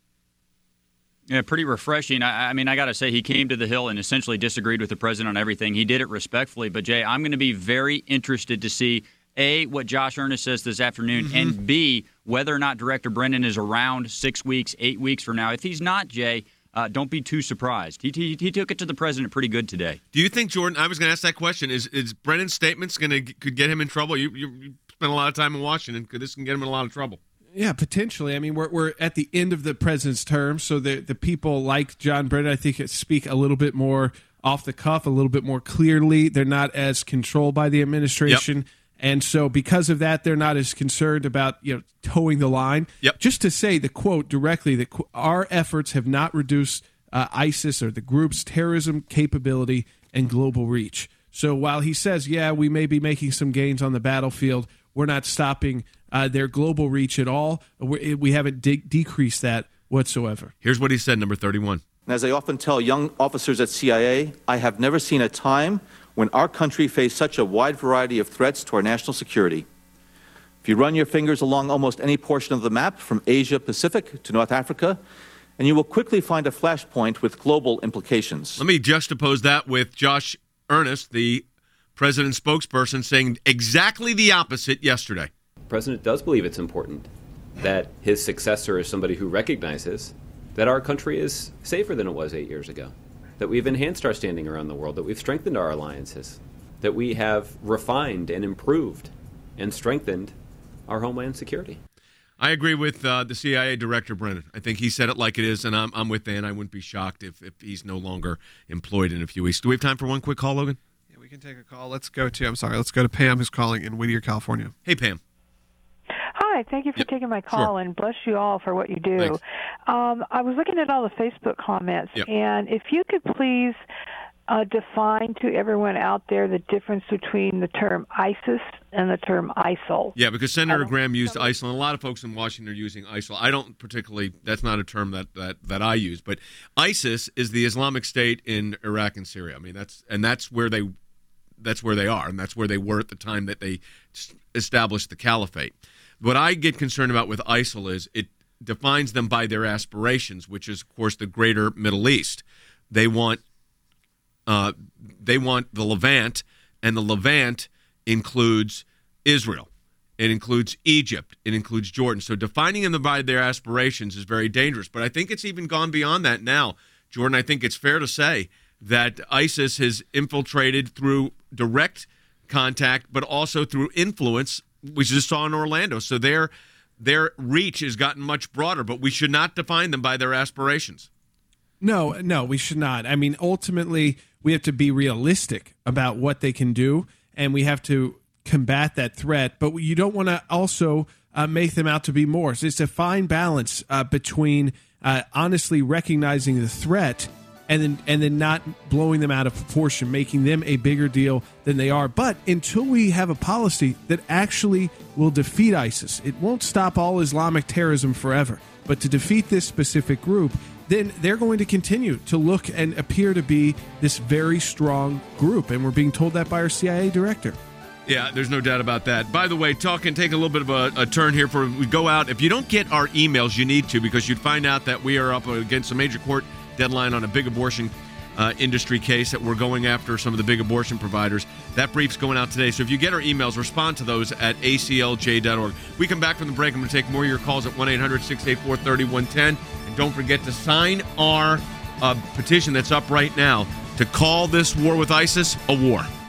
Yeah, pretty refreshing. I, I mean, I got to say, he came to the Hill and essentially disagreed with the president on everything. He did it respectfully. But, Jay, I'm going to be very interested to see, A, what Josh Earnest says this afternoon, mm-hmm. and B, whether or not Director Brennan is around six weeks, eight weeks from now. If he's not, Jay, Uh, don't be too surprised. He, he he took it to the president pretty good today. Do you think, Jordan, I was going to ask that question, is is Brennan's statements going to could get him in trouble? You, you you spent a lot of time in Washington. Could this can get him in a lot of trouble? Yeah, potentially. I mean, we're we're at the end of the president's term, so the the people like John Brennan, I think, speak a little bit more off the cuff, a little bit more clearly. They're not as controlled by the administration. Yep. And so because of that, they're not as concerned about, you know, towing the line. Yep. Just to say the quote directly, that our efforts have not reduced uh, ISIS or the group's terrorism capability and global reach. So while he says, yeah, we may be making some gains on the battlefield, we're not stopping uh, their global reach at all. We, we haven't de- decreased that whatsoever. Here's what he said, number thirty-one. And as I often tell young officers at C I A, I have never seen a time when our country faced such a wide variety of threats to our national security. If you run your fingers along almost any portion of the map, from Asia Pacific to North Africa, and you will quickly find a flashpoint with global implications. Let me juxtapose that with Josh Earnest, the president's spokesperson, saying exactly the opposite yesterday. The president does believe it's important that his successor is somebody who recognizes that our country is safer than it was eight years ago, that we've enhanced our standing around the world, that we've strengthened our alliances, that we have refined and improved and strengthened our homeland security. I agree with uh, the C I A director, Brennan. I think he said it like it is, and I'm, I'm with Dan. I wouldn't be shocked if, if he's no longer employed in a few weeks. Do we have time for one quick call, Logan? Yeah, we can take a call. Let's go to, I'm sorry, let's go to Pam, who's calling in Whittier, California. Hey, Pam. Hi, thank you for yep. taking my call, sure. and bless you all for what you do. Um, I was looking at all the Facebook comments, yep. and if you could please uh, define to everyone out there the difference between the term ISIS and the term ISIL. Yeah, because Senator Graham used ISIL, and a lot of folks in Washington are using ISIL. I don't particularly, that's not a term that, that, that I use, but ISIS is the Islamic State in Iraq and Syria. I mean, that's and that's where they that's where they are, and that's where they were at the time that they established the caliphate. What I get concerned about with ISIL is it defines them by their aspirations, which is, of course, the greater Middle East. They want uh, they want the Levant, and the Levant includes Israel. It includes Egypt. It includes Jordan. So defining them by their aspirations is very dangerous. But I think it's even gone beyond that now. Jordan, I think it's fair to say that ISIS has infiltrated through direct contact, but also through influence. We just saw in Orlando. So their their reach has gotten much broader, but we should not define them by their aspirations. No, no, we should not. I mean, ultimately, we have to be realistic about what they can do, and we have to combat that threat. But you don't want to also uh, make them out to be more. So it's a fine balance uh, between uh, honestly recognizing the threat and then and then not blowing them out of proportion, making them a bigger deal than they are. But until we have a policy that actually will defeat ISIS, it won't stop all Islamic terrorism forever. But to defeat this specific group, then they're going to continue to look and appear to be this very strong group. And we're being told that by our C I A director. Yeah, there's no doubt about that. By the way, talk and take a little bit of a, a turn here for we go out. If you don't get our emails, you need to, because you'd find out that we are up against a major court deadline on a big abortion uh, industry case that we're going after some of the big abortion providers. That brief's going out today. So if you get our emails, respond to those at A C L J dot org. We come back from the break. I'm going to take more of your calls at one eight hundred six eight four three one one zero. And don't forget to sign our uh, petition that's up right now to call this war with ISIS a war.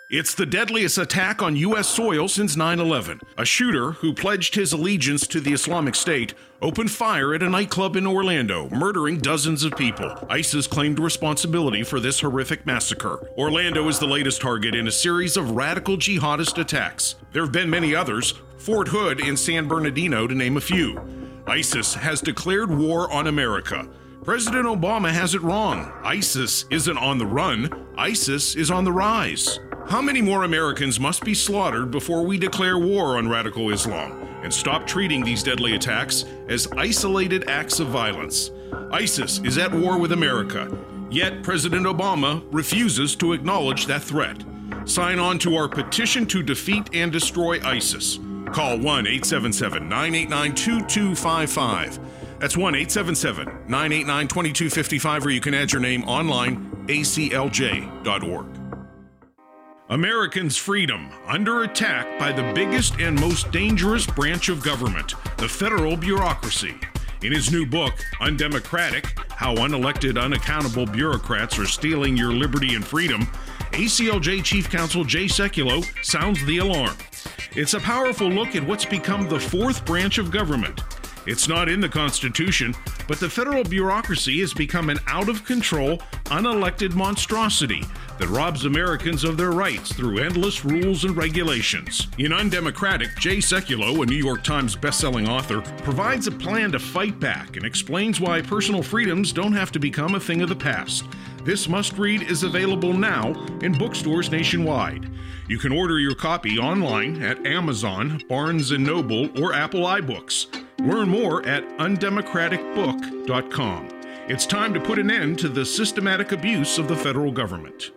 It's the deadliest attack on U S soil since nine eleven. A shooter who pledged his allegiance to the Islamic State opened fire at a nightclub in Orlando, murdering dozens of people. ISIS claimed responsibility for this horrific massacre. Orlando is the latest target in a series of radical jihadist attacks. There have been many others, Fort Hood and San Bernardino to name a few. ISIS has declared war on America. President Obama has it wrong. ISIS isn't on the run. ISIS is on the rise. How many more Americans must be slaughtered before we declare war on radical Islam and stop treating these deadly attacks as isolated acts of violence? ISIS is at war with America, yet President Obama refuses to acknowledge that threat. Sign on to our petition to defeat and destroy ISIS. Call one eight seven seven, nine eight nine, two two five five. That's one eight seven seven, nine eight nine, two two five five, or you can add your name online, A C L J dot org. Americans' freedom under attack by the biggest and most dangerous branch of government, the federal bureaucracy. In his new book, Undemocratic: How Unelected, Unaccountable Bureaucrats Are Stealing Your Liberty and Freedom, A C L J Chief Counsel Jay Sekulow sounds the alarm. It's a powerful look at what's become the fourth branch of government. It's not in the Constitution, but the federal bureaucracy has become an out-of-control, unelected monstrosity that robs Americans of their rights through endless rules and regulations. In Undemocratic, Jay Sekulow, a New York Times bestselling author, provides a plan to fight back and explains why personal freedoms don't have to become a thing of the past. This must-read is available now in bookstores nationwide. You can order your copy online at Amazon, Barnes and Noble, or Apple iBooks. Learn more at undemocratic book dot com. It's time to put an end to the systematic abuse of the federal government.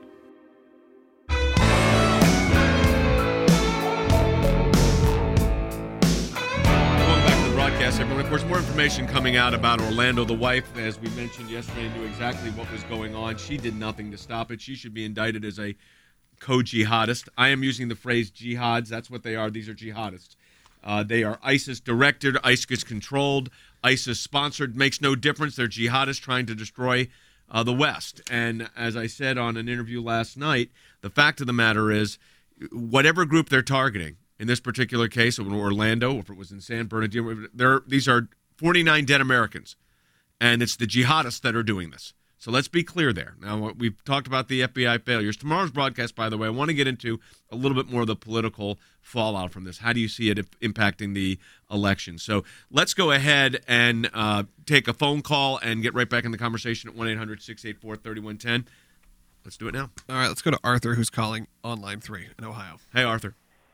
Broadcast, everyone. Of course, more information coming out about Orlando. The wife, as we mentioned yesterday, knew exactly what was going on. She did nothing to stop it. She should be indicted as a co-jihadist. I am using the phrase jihads. That's what they are. These are jihadists. Uh, they are ISIS-directed, ISIS-controlled, ISIS-sponsored. Makes no difference. They're jihadists trying to destroy uh, the West. And as I said on an interview last night, the fact of the matter is, whatever group they're targeting, in this particular case, in Orlando, if it was in San Bernardino, there, these are forty-nine dead Americans, and it's the jihadists that are doing this. So let's be clear there. Now, we've talked about the F B I failures. Tomorrow's broadcast, by the way, I want to get into a little bit more of the political fallout from this. How do you see it impacting the election? So let's go ahead and uh, take a phone call and get right back in the conversation at one eight hundred, six eight four, three one one zero. Let's do it now. All right, let's go to Arthur, who's calling on line three in Ohio. Hey, Arthur.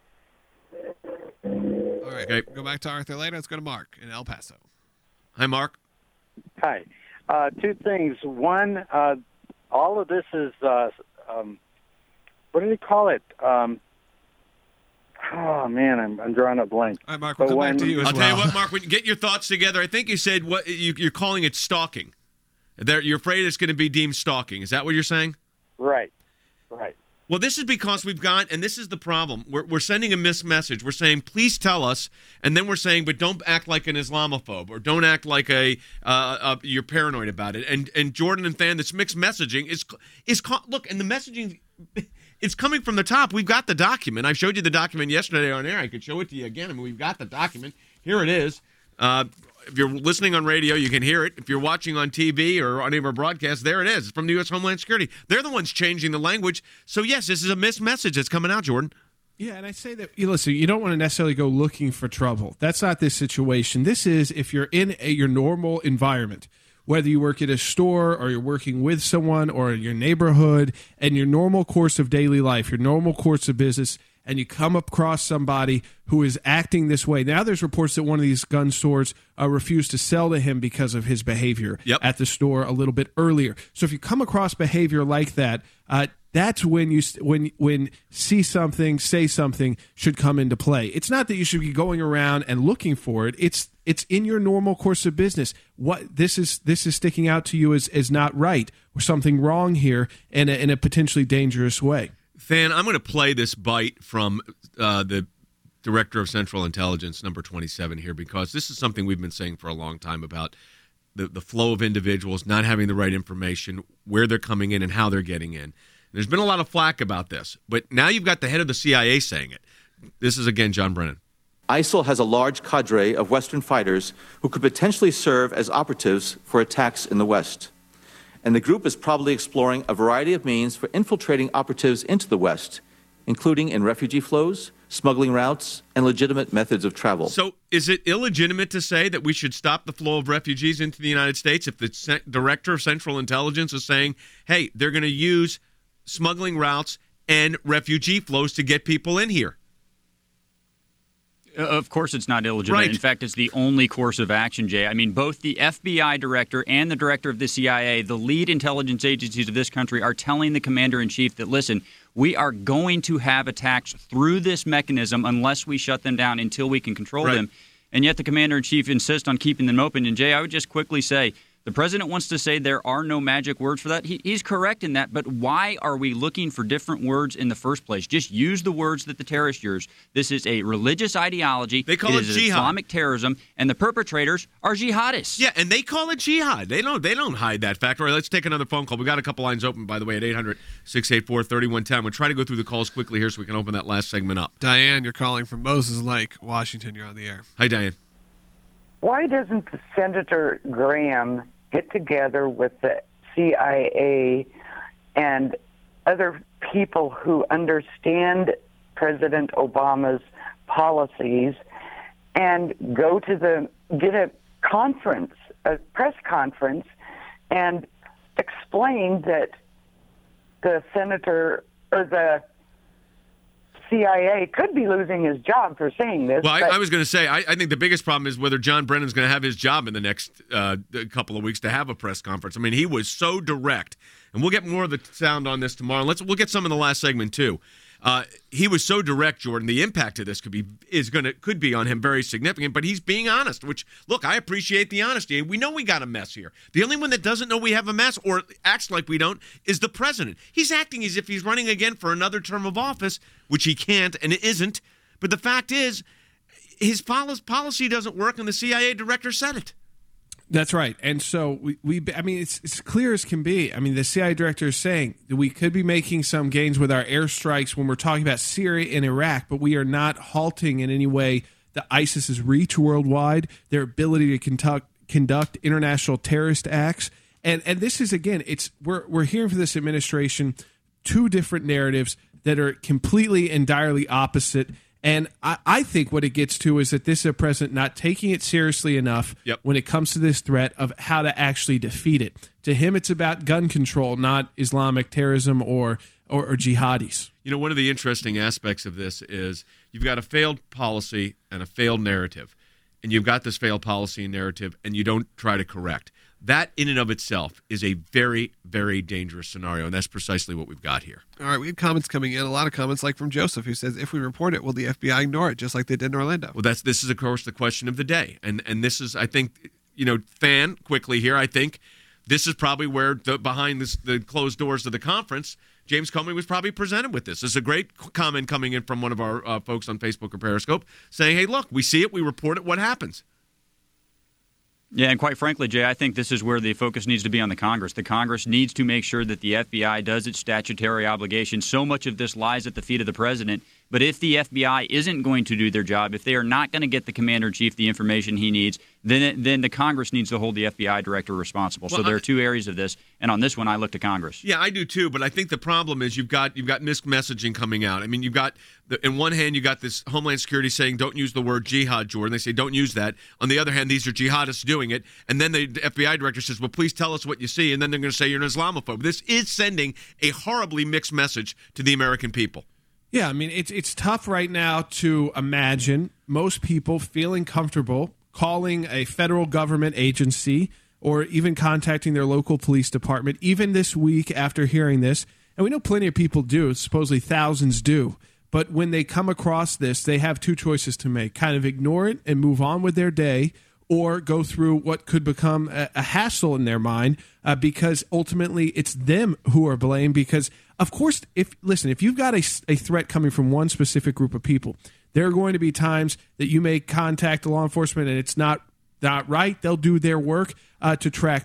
All right, okay. Go back to Arthur later. Let's go to Mark in El Paso. Hi, Mark. Hi. Uh, two things. One, uh, all of this is, uh, um, what do they call it? Um, oh, man, I'm, I'm drawing a blank. All right, Mark, we'll come when, back to you as I'll well. tell you what, Mark, when you get your thoughts together, I think you said what you, you're calling it stalking. There, you're afraid it's going to be deemed stalking. Is that what you're saying? Right, right. Well, this is because we've got, and this is the problem, we're, we're sending a missed message. We're saying, please tell us, and then we're saying, but don't act like an Islamophobe, or don't act like a uh, uh, you're paranoid about it. And and Jordan and Fan, this mixed messaging is, is look, and the messaging, it's coming from the top. We've got the document. I showed you the document yesterday on air. I could show it to you again. I mean, we've got the document. Here it is. Uh, if you're listening on radio, you can hear it. If you're watching on T V or on any of our broadcasts, there it is. It's from the U S Homeland Security. They're the ones changing the language. So, yes, this is a missed message that's coming out, Jordan. Yeah, and I say that, you listen, you don't want to necessarily go looking for trouble. That's not this situation. This is if you're in a, your normal environment, whether you work at a store or you're working with someone or in your neighborhood, and your normal course of daily life, your normal course of business, and you come across somebody who is acting this way. Now there's reports that one of these gun stores uh, refused to sell to him because of his behavior yep. at the store a little bit earlier. So if you come across behavior like that, uh, that's when you when when see something, say something should come into play. It's not that you should be going around and looking for it. It's it's in your normal course of business. What this is this is sticking out to you as, as not right or something wrong here in a, in a potentially dangerous way. Fan, I'm going to play this bite from uh, the Director of Central Intelligence, number twenty-seven here, because this is something we've been saying for a long time about the, the flow of individuals, not having the right information, where they're coming in and how they're getting in. There's been a lot of flack about this, but now you've got the head of the C I A saying it. This is, again, John Brennan. ISIL has a large cadre of Western fighters who could potentially serve as operatives for attacks in the West. And the group is probably exploring a variety of means for infiltrating operatives into the West, including in refugee flows, smuggling routes, and legitimate methods of travel. So is it illegitimate to say that we should stop the flow of refugees into the United States if the director of Central Intelligence is saying, hey, they're going to use smuggling routes and refugee flows to get people in here? Of course it's not illegitimate. Right. In fact, it's the only course of action, Jay. I mean, both the F B I director and the director of the C I A, the lead intelligence agencies of this country, are telling the commander-in-chief that, listen, we are going to have attacks through this mechanism unless we shut them down until we can control Right. them. And yet the commander-in-chief insists on keeping them open. And, Jay, I would just quickly say, the president wants to say there are no magic words for that. He, he's correct in that, but why are we looking for different words in the first place? Just use the words that the terrorists use. This is a religious ideology. They call it is jihad. Islamic terrorism, and the perpetrators are jihadists. Yeah, and they call it jihad. They don't. They don't hide that fact. All right, let's take another phone call. We got a couple lines open, by the way, at eight hundred, six eight four, three one one zero. We'll try to go through the calls quickly here so we can open that last segment up. Diane, you're calling from Moses Lake, Washington. You're on the air. Hi, Diane. Why doesn't Senator Graham get together with the C I A and other people who understand President Obama's policies and go to the get a conference, a press conference, and explain that the senator or the C I A could be losing his job for saying this. Well, I, but I was going to say, I, I think the biggest problem is whether John Brennan's going to have his job in the next uh, couple of weeks to have a press conference. I mean, he was so direct, and we'll get more of the sound on this tomorrow. Let's we'll get some in the last segment too. Uh, he was so direct, Jordan. The impact of this could be is going to could be on him very significant. But he's being honest. Which, look, I appreciate the honesty. We know we got a mess here. The only one that doesn't know we have a mess or acts like we don't is the president. He's acting as if he's running again for another term of office, which he can't and it isn't. But the fact is, his policy doesn't work, and the C I A director said it. That's right. And so we, we I mean, it's, it's clear as can be. I mean, the C I A director is saying that we could be making some gains with our airstrikes when we're talking about Syria and Iraq, but we are not halting in any way the ISIS's reach worldwide, their ability to conduct, conduct international terrorist acts. And and this is, again, it's we're we're hearing from this administration two different narratives that are completely and direly opposite. And I, I think what it gets to is that this is a president not taking it seriously enough yep. when it comes to this threat of how to actually defeat it. To him, it's about gun control, not Islamic terrorism or, or, or jihadis. You know, one of the interesting aspects of this is you've got a failed policy and a failed narrative, and you've got this failed policy and narrative, and you don't try to correct. That in and of itself is a very, very dangerous scenario, and that's precisely what we've got here. All right, we have comments coming in, a lot of comments like from Joseph, who says, if we report it, will the F B I ignore it, just like they did in Orlando? Well, that's this is, of course, the question of the day. And and this is, I think, you know, Fan, quickly here, I think this is probably where, the, behind this, the closed doors of the conference, James Comey was probably presented with this. This is a great comment coming in from one of our uh, folks on Facebook or Periscope saying, hey, look, we see it, we report it, what happens? Yeah, and quite frankly, Jay, I think this is where the focus needs to be on the Congress. The Congress needs to make sure that the F B I does its statutory obligation. So much of this lies at the feet of the president. But if the F B I isn't going to do their job, if they are not going to get the commander-in-chief the information he needs, then it, then the Congress needs to hold the F B I director responsible. Well, so there I, are two areas of this, and on this one, I look to Congress. Yeah, I do too. But I think the problem is you've got you've got mixed messaging coming out. I mean, you've got the, in one hand you got this Homeland Security saying don't use the word jihad, Jordan. They say don't use that. On the other hand, these are jihadists doing it, and then the F B I director says, well, please tell us what you see, and then they're going to say you're an Islamophobe. This is sending a horribly mixed message to the American people. Yeah, I mean, it's it's tough right now to imagine most people feeling comfortable calling a federal government agency or even contacting their local police department, even this week after hearing this. And we know plenty of people do, supposedly thousands do. But when they come across this, they have two choices to make. Kind of ignore it and move on with their day, or go through what could become a, a hassle in their mind uh, because ultimately it's them who are blamed. Because, of course, if listen, if you've got a, a threat coming from one specific group of people, there are going to be times that you may contact law enforcement and it's not, not right. They'll do their work uh, to track that.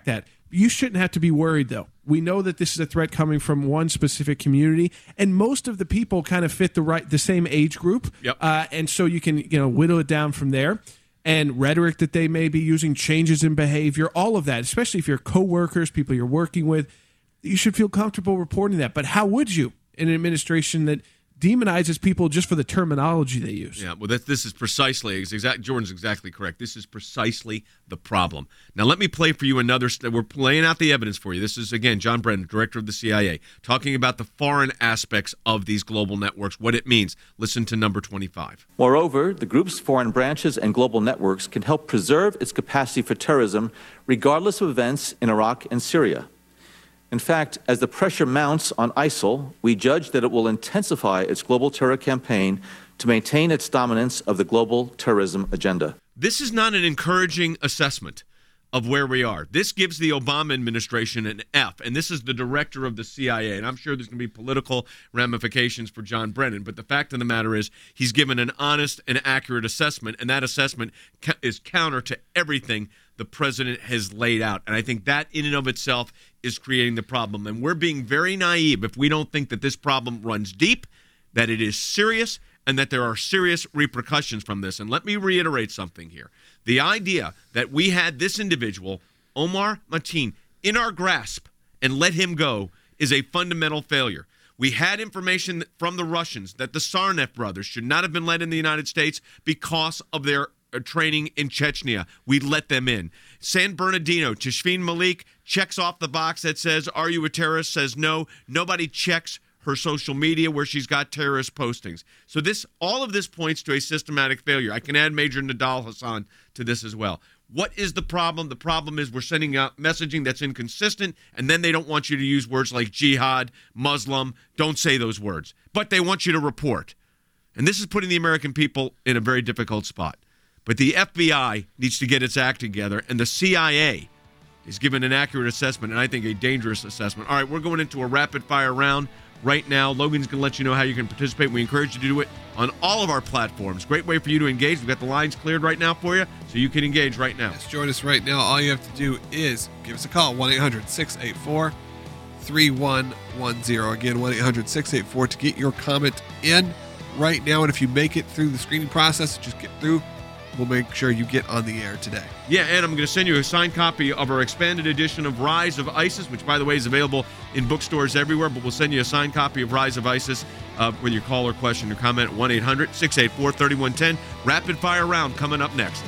You shouldn't have to be worried, though. We know that this is a threat coming from one specific community, and most of the people kind of fit the right, the same age group. Yep. Uh, and so you can, you know, whittle it down from there. And rhetoric that they may be using, changes in behavior, all of that, especially if you're coworkers, people you're working with, you should feel comfortable reporting that. But how would you in an administration that demonizes people just for the terminology they use? Yeah, well, that, this is precisely, exact, Jordan's exactly correct. This is precisely the problem. Now, let me play for you another, we're laying out the evidence for you. This is, again, John Brennan, director of the C I A, talking about the foreign aspects of these global networks, what it means. Listen to number twenty-five. Moreover, the group's foreign branches and global networks can help preserve its capacity for terrorism regardless of events in Iraq and Syria. In fact, as the pressure mounts on ISIL, we judge that it will intensify its global terror campaign to maintain its dominance of the global terrorism agenda. This is not an encouraging assessment of where we are. This gives the Obama administration an F, and this is the director of the C I A, and I'm sure there's going to be political ramifications for John Brennan, but the fact of the matter is he's given an honest and accurate assessment, and that assessment ca- is counter to everything the president has laid out. And I think that in and of itself is creating the problem. And we're being very naive if we don't think that this problem runs deep, that it is serious, and that there are serious repercussions from this. And let me reiterate something here. The idea that we had this individual, Omar Mateen, in our grasp and let him go is a fundamental failure. We had information from the Russians that the Tsarnaev brothers should not have been let in the United States because of their training in Chechnya. We let them in. San Bernardino, Tashfeen Malik checks off the box that says, are you a terrorist? Says no. Nobody checks her social media where she's got terrorist postings. So this, all of this points to a systematic failure. I can add Major Nadal Hassan to this as well. What is the problem? The problem is we're sending out messaging that's inconsistent, and then they don't want you to use words like jihad, Muslim. Don't say those words. But they want you to report. And this is putting the American people in a very difficult spot. But the F B I needs to get its act together, and the C I A is given an accurate assessment, and I think a dangerous assessment. All right, we're going into a rapid-fire round right now. Logan's going to let you know how you can participate. We encourage you to do it on all of our platforms. Great way for you to engage. We've got the lines cleared right now for you, so you can engage right now. Yes, join us right now. All you have to do is give us a call, one eight hundred six eight four three one one zero. Again, one eight hundred six eight four to get your comment in right now. And if you make it through the screening process, just get through. We'll make sure you get on the air today. Yeah, and I'm going to send you a signed copy of our expanded edition of Rise of ISIS, which, by the way, is available in bookstores everywhere, but we'll send you a signed copy of Rise of ISIS uh, with your call or question or comment at one eight hundred six eight four three one one zero. Rapid fire round coming up next.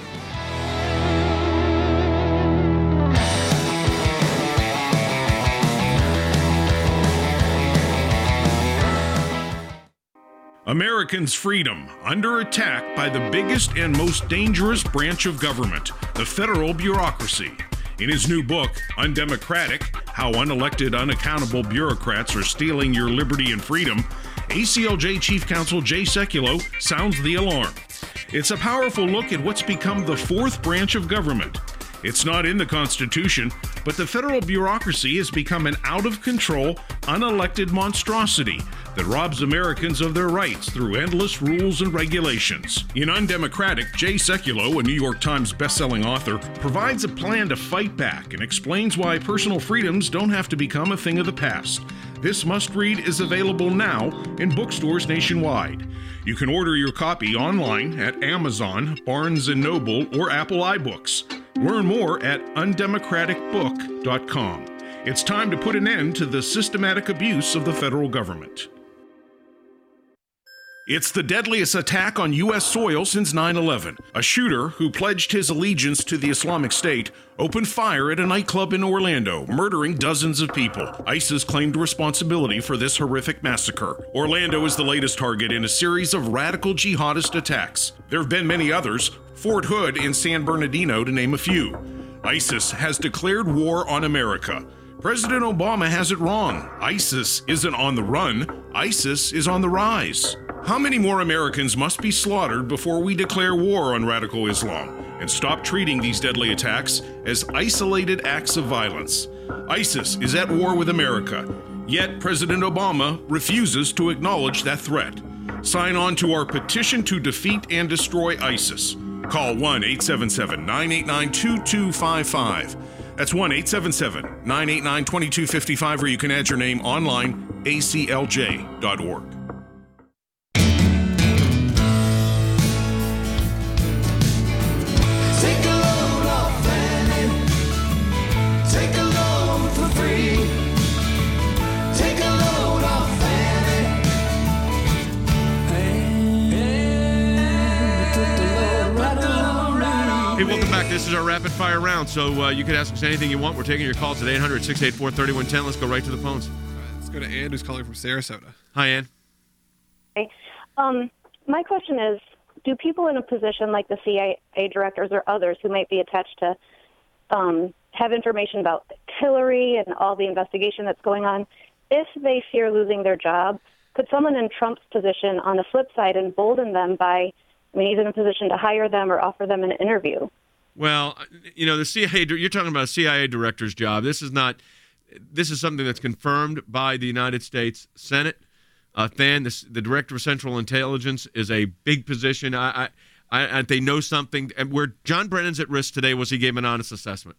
Americans' freedom under attack by the biggest and most dangerous branch of government, the federal bureaucracy. In his new book, Undemocratic: How Unelected, Unaccountable Bureaucrats Are Stealing Your Liberty and Freedom, A C L J Chief Counsel Jay Sekulow sounds the alarm. It's a powerful look at what's become the fourth branch of government. It's not in the Constitution, but the federal bureaucracy has become an out-of-control, unelected monstrosity that robs Americans of their rights through endless rules and regulations. In Undemocratic, Jay Sekulow, a New York Times bestselling author, provides a plan to fight back and explains why personal freedoms don't have to become a thing of the past. This must-read is available now in bookstores nationwide. You can order your copy online at Amazon, Barnes and Noble, or Apple iBooks. Learn more at undemocratic book dot com. It's time to put an end to the systematic abuse of the federal government. It's the deadliest attack on U S soil since nine eleven. A shooter who pledged his allegiance to the Islamic State opened fire at a nightclub in Orlando, murdering dozens of people. ISIS claimed responsibility for this horrific massacre. Orlando is the latest target in a series of radical jihadist attacks. There have been many others, Fort Hood and San Bernardino to name a few. ISIS has declared war on America. President Obama has it wrong. ISIS isn't on the run. ISIS is on the rise. How many more Americans must be slaughtered before we declare war on radical Islam and stop treating these deadly attacks as isolated acts of violence? ISIS is at war with America, yet President Obama refuses to acknowledge that threat. Sign on to our petition to defeat and destroy ISIS. Call one eight seven seven, nine eight nine, two two five five. That's one eight seven seven, nine eight nine, two two five five, or you can add your name online, A C L J dot org. Take a load off Fannie. Take a load for free. Take a load off Fannie. And put the load right on, right on. Hey, welcome back. This is our rapid fire round. So uh, you can ask us anything you want. We're taking your calls at eight hundred, six eight four, three one one zero. Let's go right to the phones. Let's go to Ann, who's calling from Sarasota. Hi, Ann. Okay. Um, my question is, do people in a position like the C I A directors or others who might be attached to um, have information about Hillary and all the investigation that's going on, if they fear losing their job, could someone in Trump's position on the flip side embolden them by, I mean, he's in a position to hire them or offer them an interview? Well, you know, the C I A, you're talking about a C I A director's job. This is not, this is something that's confirmed by the United States Senate. Uh, Than, the, the director of Central Intelligence, is a big position. I, I, I, they know something. And where John Brennan's at risk today was he gave an honest assessment.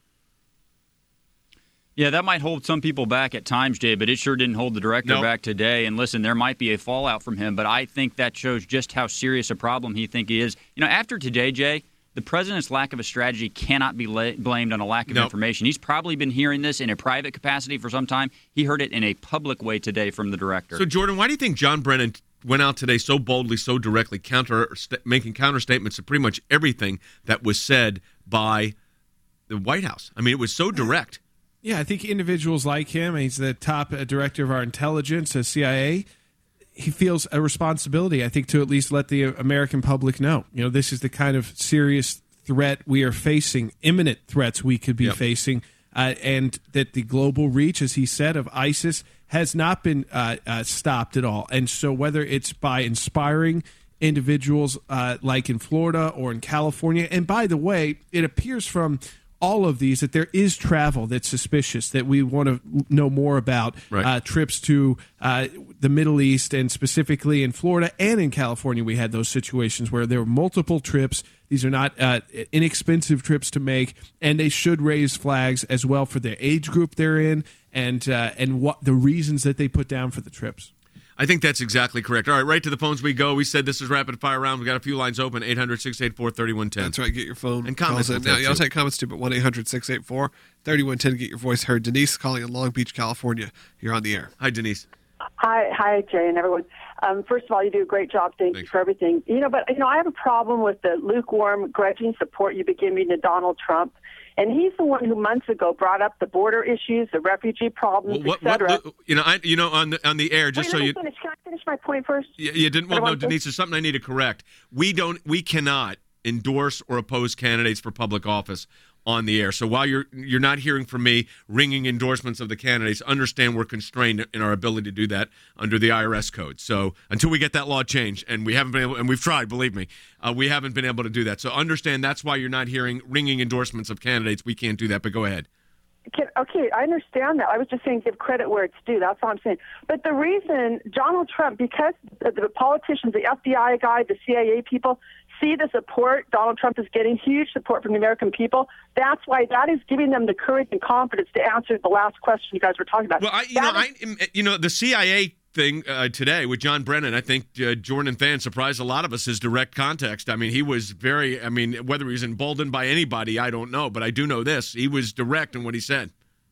Yeah, that might hold some people back at times, Jay, but it sure didn't hold the director Nope. back today. And listen, there might be a fallout from him, but I think that shows just how serious a problem he think he is. You know, after today, Jay, the president's lack of a strategy cannot be la- blamed on a lack of Nope. information. He's probably been hearing this in a private capacity for some time. He heard it in a public way today from the director. So, Jordan, why do you think John Brennan went out today so boldly, so directly, counter st- making counter statements to pretty much everything that was said by the White House? I mean, it was so direct. Yeah, I think individuals like him, he's the top uh, director of our intelligence, uh, C I A, he feels a responsibility, I think, to at least let the American public know. You know, this is the kind of serious threat we are facing, imminent threats we could be Yep. facing, uh, and that the global reach, as he said, of ISIS has not been uh, uh, stopped at all. And so whether it's by inspiring individuals uh, like in Florida or in California, and by the way, it appears from all of these that there is travel that's suspicious that we want to know more about. Right. Uh, trips to uh, the Middle East, and specifically in Florida and in California, we had those situations where there were multiple trips. These are not uh, inexpensive trips to make, and they should raise flags as well for the age group they're in and uh, and what the reasons that they put down for the trips. I think that's exactly correct. All right, right to the phones we go. We said this is rapid fire round. We got a few lines open. eight hundred, six eight four, three one one zero. That's right. Get your phone and comments. calls in. Now, I'll take comments too, but one eight hundred, six eight four, three one one zero. Get your voice heard. Denise calling in Long Beach, California. You're on the air. Hi, Denise. Hi, hi, Jay, and everyone. Um, first of all, you do a great job. Thank Thanks. you for everything. You know, but you know, I have a problem with the lukewarm, grudging support you've been giving to Donald Trump. And he's the one who months ago brought up the border issues, the refugee problems, Well, what, et cetera. what, you know, I, you know, on the on the air, just Wait, so let me you. finish. Can I finish my point first? You, you didn't. Well, I no, want to- Denise. There's something I need to correct. We don't. We cannot endorse or oppose candidates for public office on the air. So while you're you're not hearing from me ringing endorsements of the candidates, understand we're constrained in our ability to do that under the I R S code. So until we get that law changed, and we haven't been able, and we've tried, believe me, uh, we haven't been able to do that. So understand that's why you're not hearing ringing endorsements of candidates. We can't do that. But go ahead. Can, okay, I understand that. I was just saying give credit where it's due. That's all I'm saying. But the reason Donald Trump, because the, the politicians, the F B I guy, the C I A people, see the support Donald Trump is getting, huge support from the American people. That's why that is giving them the courage and confidence to answer the last question you guys were talking about. Well, I, you know, That is- I, you know, the C I A thing uh, today with John Brennan, I think uh, Jordan Than surprised a lot of us. His direct context. I mean, he was very. I mean, whether he's emboldened by anybody, I don't know, but I do know this: he was direct in what he said.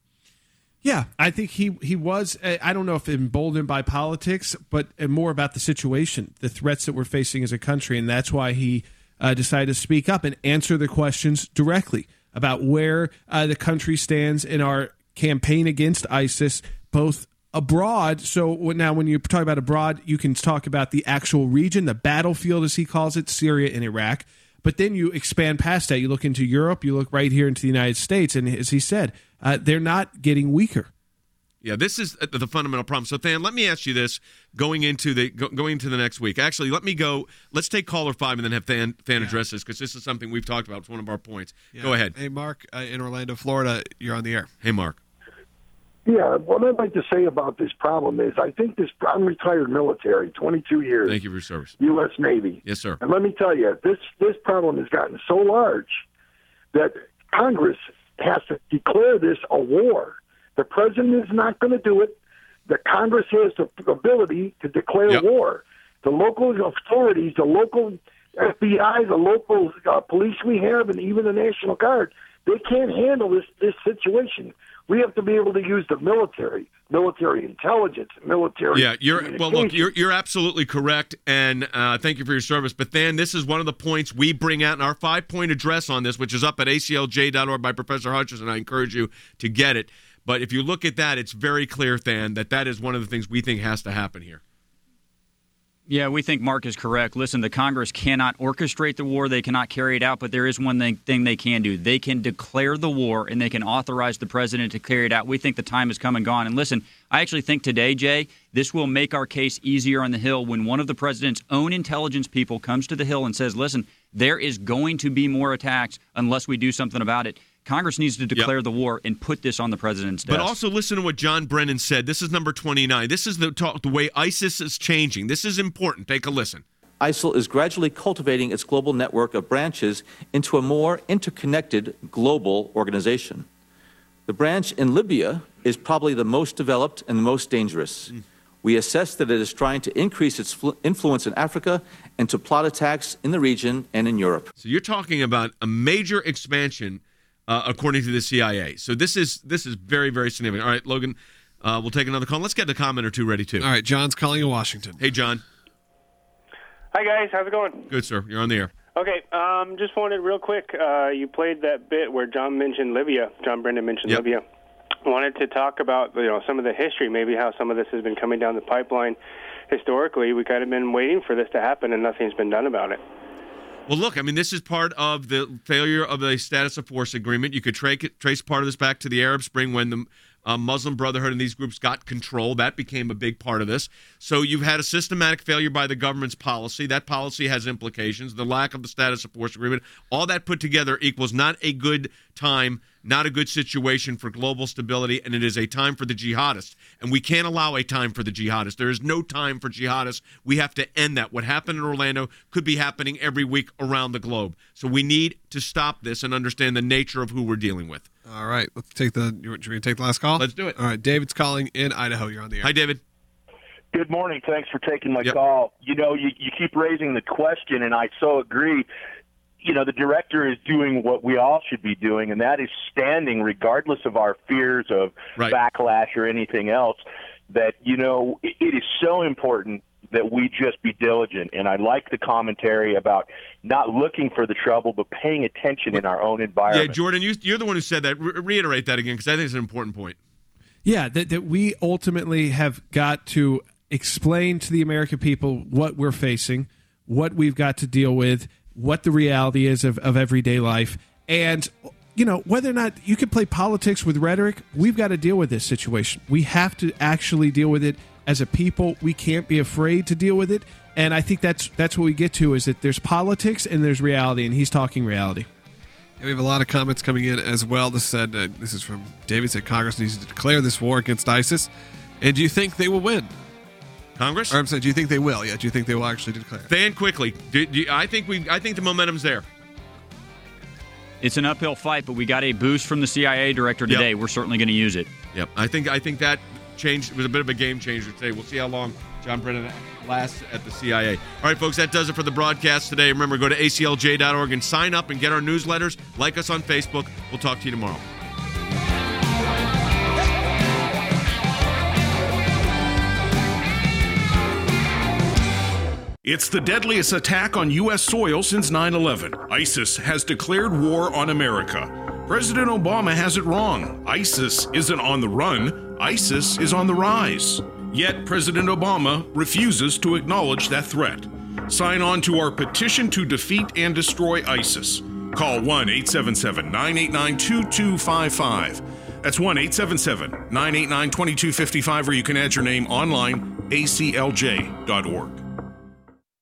Yeah, I think he he was. uh, I don't know if emboldened by politics, but uh, more about the situation, the threats that we're facing as a country, and that's why he uh, decided to speak up and answer the questions directly about where uh, the country stands in our campaign against ISIS, both abroad. So now when you talk about abroad, you can talk about the actual region, the battlefield, as he calls it, Syria and Iraq. But then you expand past that. You look into Europe, you look right here into the United States, and as he said, uh, they're not getting weaker. Yeah, this is the fundamental problem. So, Than, let me ask you this going into the go, going into the next week. Actually, let me go. Let's take caller five and then have Than, Than Yeah. address this because this is something we've talked about. It's one of our points. Yeah. Go ahead. Hey, Mark, uh, in Orlando, Florida, you're on the air. Hey, Mark. Yeah, what I'd like to say about this problem is I think this, I'm retired military, twenty-two years. Thank you for your service. U S Navy. Yes, sir. And let me tell you, this, this problem has gotten so large that Congress has to declare this a war. The president is not going to do it. The Congress has the ability to declare yep. war. The local authorities, the local F B I, the local uh, police we have, and even the National Guard, they can't handle this, this situation. We have to be able to use the military, military intelligence, military. Yeah, you're well. Look, you're you're absolutely correct, and uh, thank you for your service. But then this is one of the points we bring out in our five-point address on this, which is up at A C L J dot org by Professor Hutcherson. I encourage you to get it. But if you look at that, it's very clear, Than, that that is one of the things we think has to happen here. Yeah, we think Mark is correct. Listen, the Congress cannot orchestrate the war. They cannot carry it out, but there is one thing, thing they can do. They can declare the war, and they can authorize the president to carry it out. We think the time has come and gone. And listen, I actually think today, Jay, this will make our case easier on the Hill when one of the president's own intelligence people comes to the Hill and says, listen, there is going to be more attacks unless we do something about it. Congress needs to declare yep. the war and put this on the president's desk. But also listen to what John Brennan said. This is number twenty-nine. This is the talk, the way ISIS is changing. This is important. Take a listen. ISIL is gradually cultivating its global network of branches into a more interconnected global organization. The branch in Libya is probably the most developed and the most dangerous. Mm. We assess that it is trying to increase its fl- influence in Africa and to plot attacks in the region and in Europe. So you're talking about a major expansion Uh, according to the C I A. So this is this is very, very significant. All right, Logan, uh, we'll take another call. Let's get the comment or two ready, too. All right, John's calling in Washington. Hey, John. Hi, guys. How's it going? Good, sir. You're on the air. Okay, um, just wanted real quick, uh, you played that bit where John mentioned Libya. John Brennan mentioned yep. Libya. Wanted to talk about you know some of the history, maybe how some of this has been coming down the pipeline historically. We kind of been waiting for this to happen, and nothing's been done about it. Well, look, I mean, this is part of the failure of the status of force agreement. You could tra- trace part of this back to the Arab Spring when the uh, Muslim Brotherhood and these groups got control. That became a big part of this. So you've had a systematic failure by the government's policy. That policy has implications. The lack of the status of force agreement, all that put together equals not a good time, not a good situation for global stability, and it is a time for the jihadists. And we can't allow a time for the jihadists. There is no time for jihadists. We have to end that. What happened in Orlando could be happening every week around the globe. So we need to stop this and understand the nature of who we're dealing with. All right, let's take the. You're going to take the last call? Let's do it. All right, David's calling in Idaho. You're on the air. Hi, David. Good morning. Thanks for taking my yep. call. You know, you, you keep raising the question, and I so agree. You know, the director is doing what we all should be doing, and that is standing regardless of our fears of right. backlash or anything else. That, you know, it, it is so important that we just be diligent. And I like the commentary about not looking for the trouble, but paying attention in our own environment. Yeah, Jordan, you, you're the one who said that. Re- reiterate that again, because I think it's an important point. Yeah, that, that we ultimately have got to explain to the American people what we're facing, what we've got to deal with, what the reality is of, of everyday life. And, you know, whether or not you can play politics with rhetoric, we've got to deal with this situation. We have to actually deal with it as a people. We can't be afraid to deal with it. And I think that's that's what we get to, is that there's politics and there's reality, and he's talking reality. And we have a lot of comments coming in as well. This said, uh, this is from David, said Congress needs to declare this war against ISIS. And do you think they will win? Congress? Or I'm saying, do you think they will? Yeah, do you think they will actually declare? Than, quickly. Do, do, I think we. I think the momentum's there. It's an uphill fight, but we got a boost from the C I A director today. Yep. We're certainly going to use it. Yep. I think. I think that changed. It was a bit of a game changer today. We'll see how long John Brennan lasts at the C I A. All right, folks, that does it for the broadcast today. Remember, go to A C L J dot org and sign up and get our newsletters. Like us on Facebook. We'll talk to you tomorrow. It's the deadliest attack on U S soil since nine eleven. ISIS has declared war on America. President Obama has it wrong. ISIS isn't on the run. ISIS is on the rise. Yet President Obama refuses to acknowledge that threat. Sign on to our petition to defeat and destroy ISIS. Call one eight seven seven, nine eight nine, two two five five. That's one eight seven seven, nine eight nine, two two five five, or you can add your name online, A C L J dot org.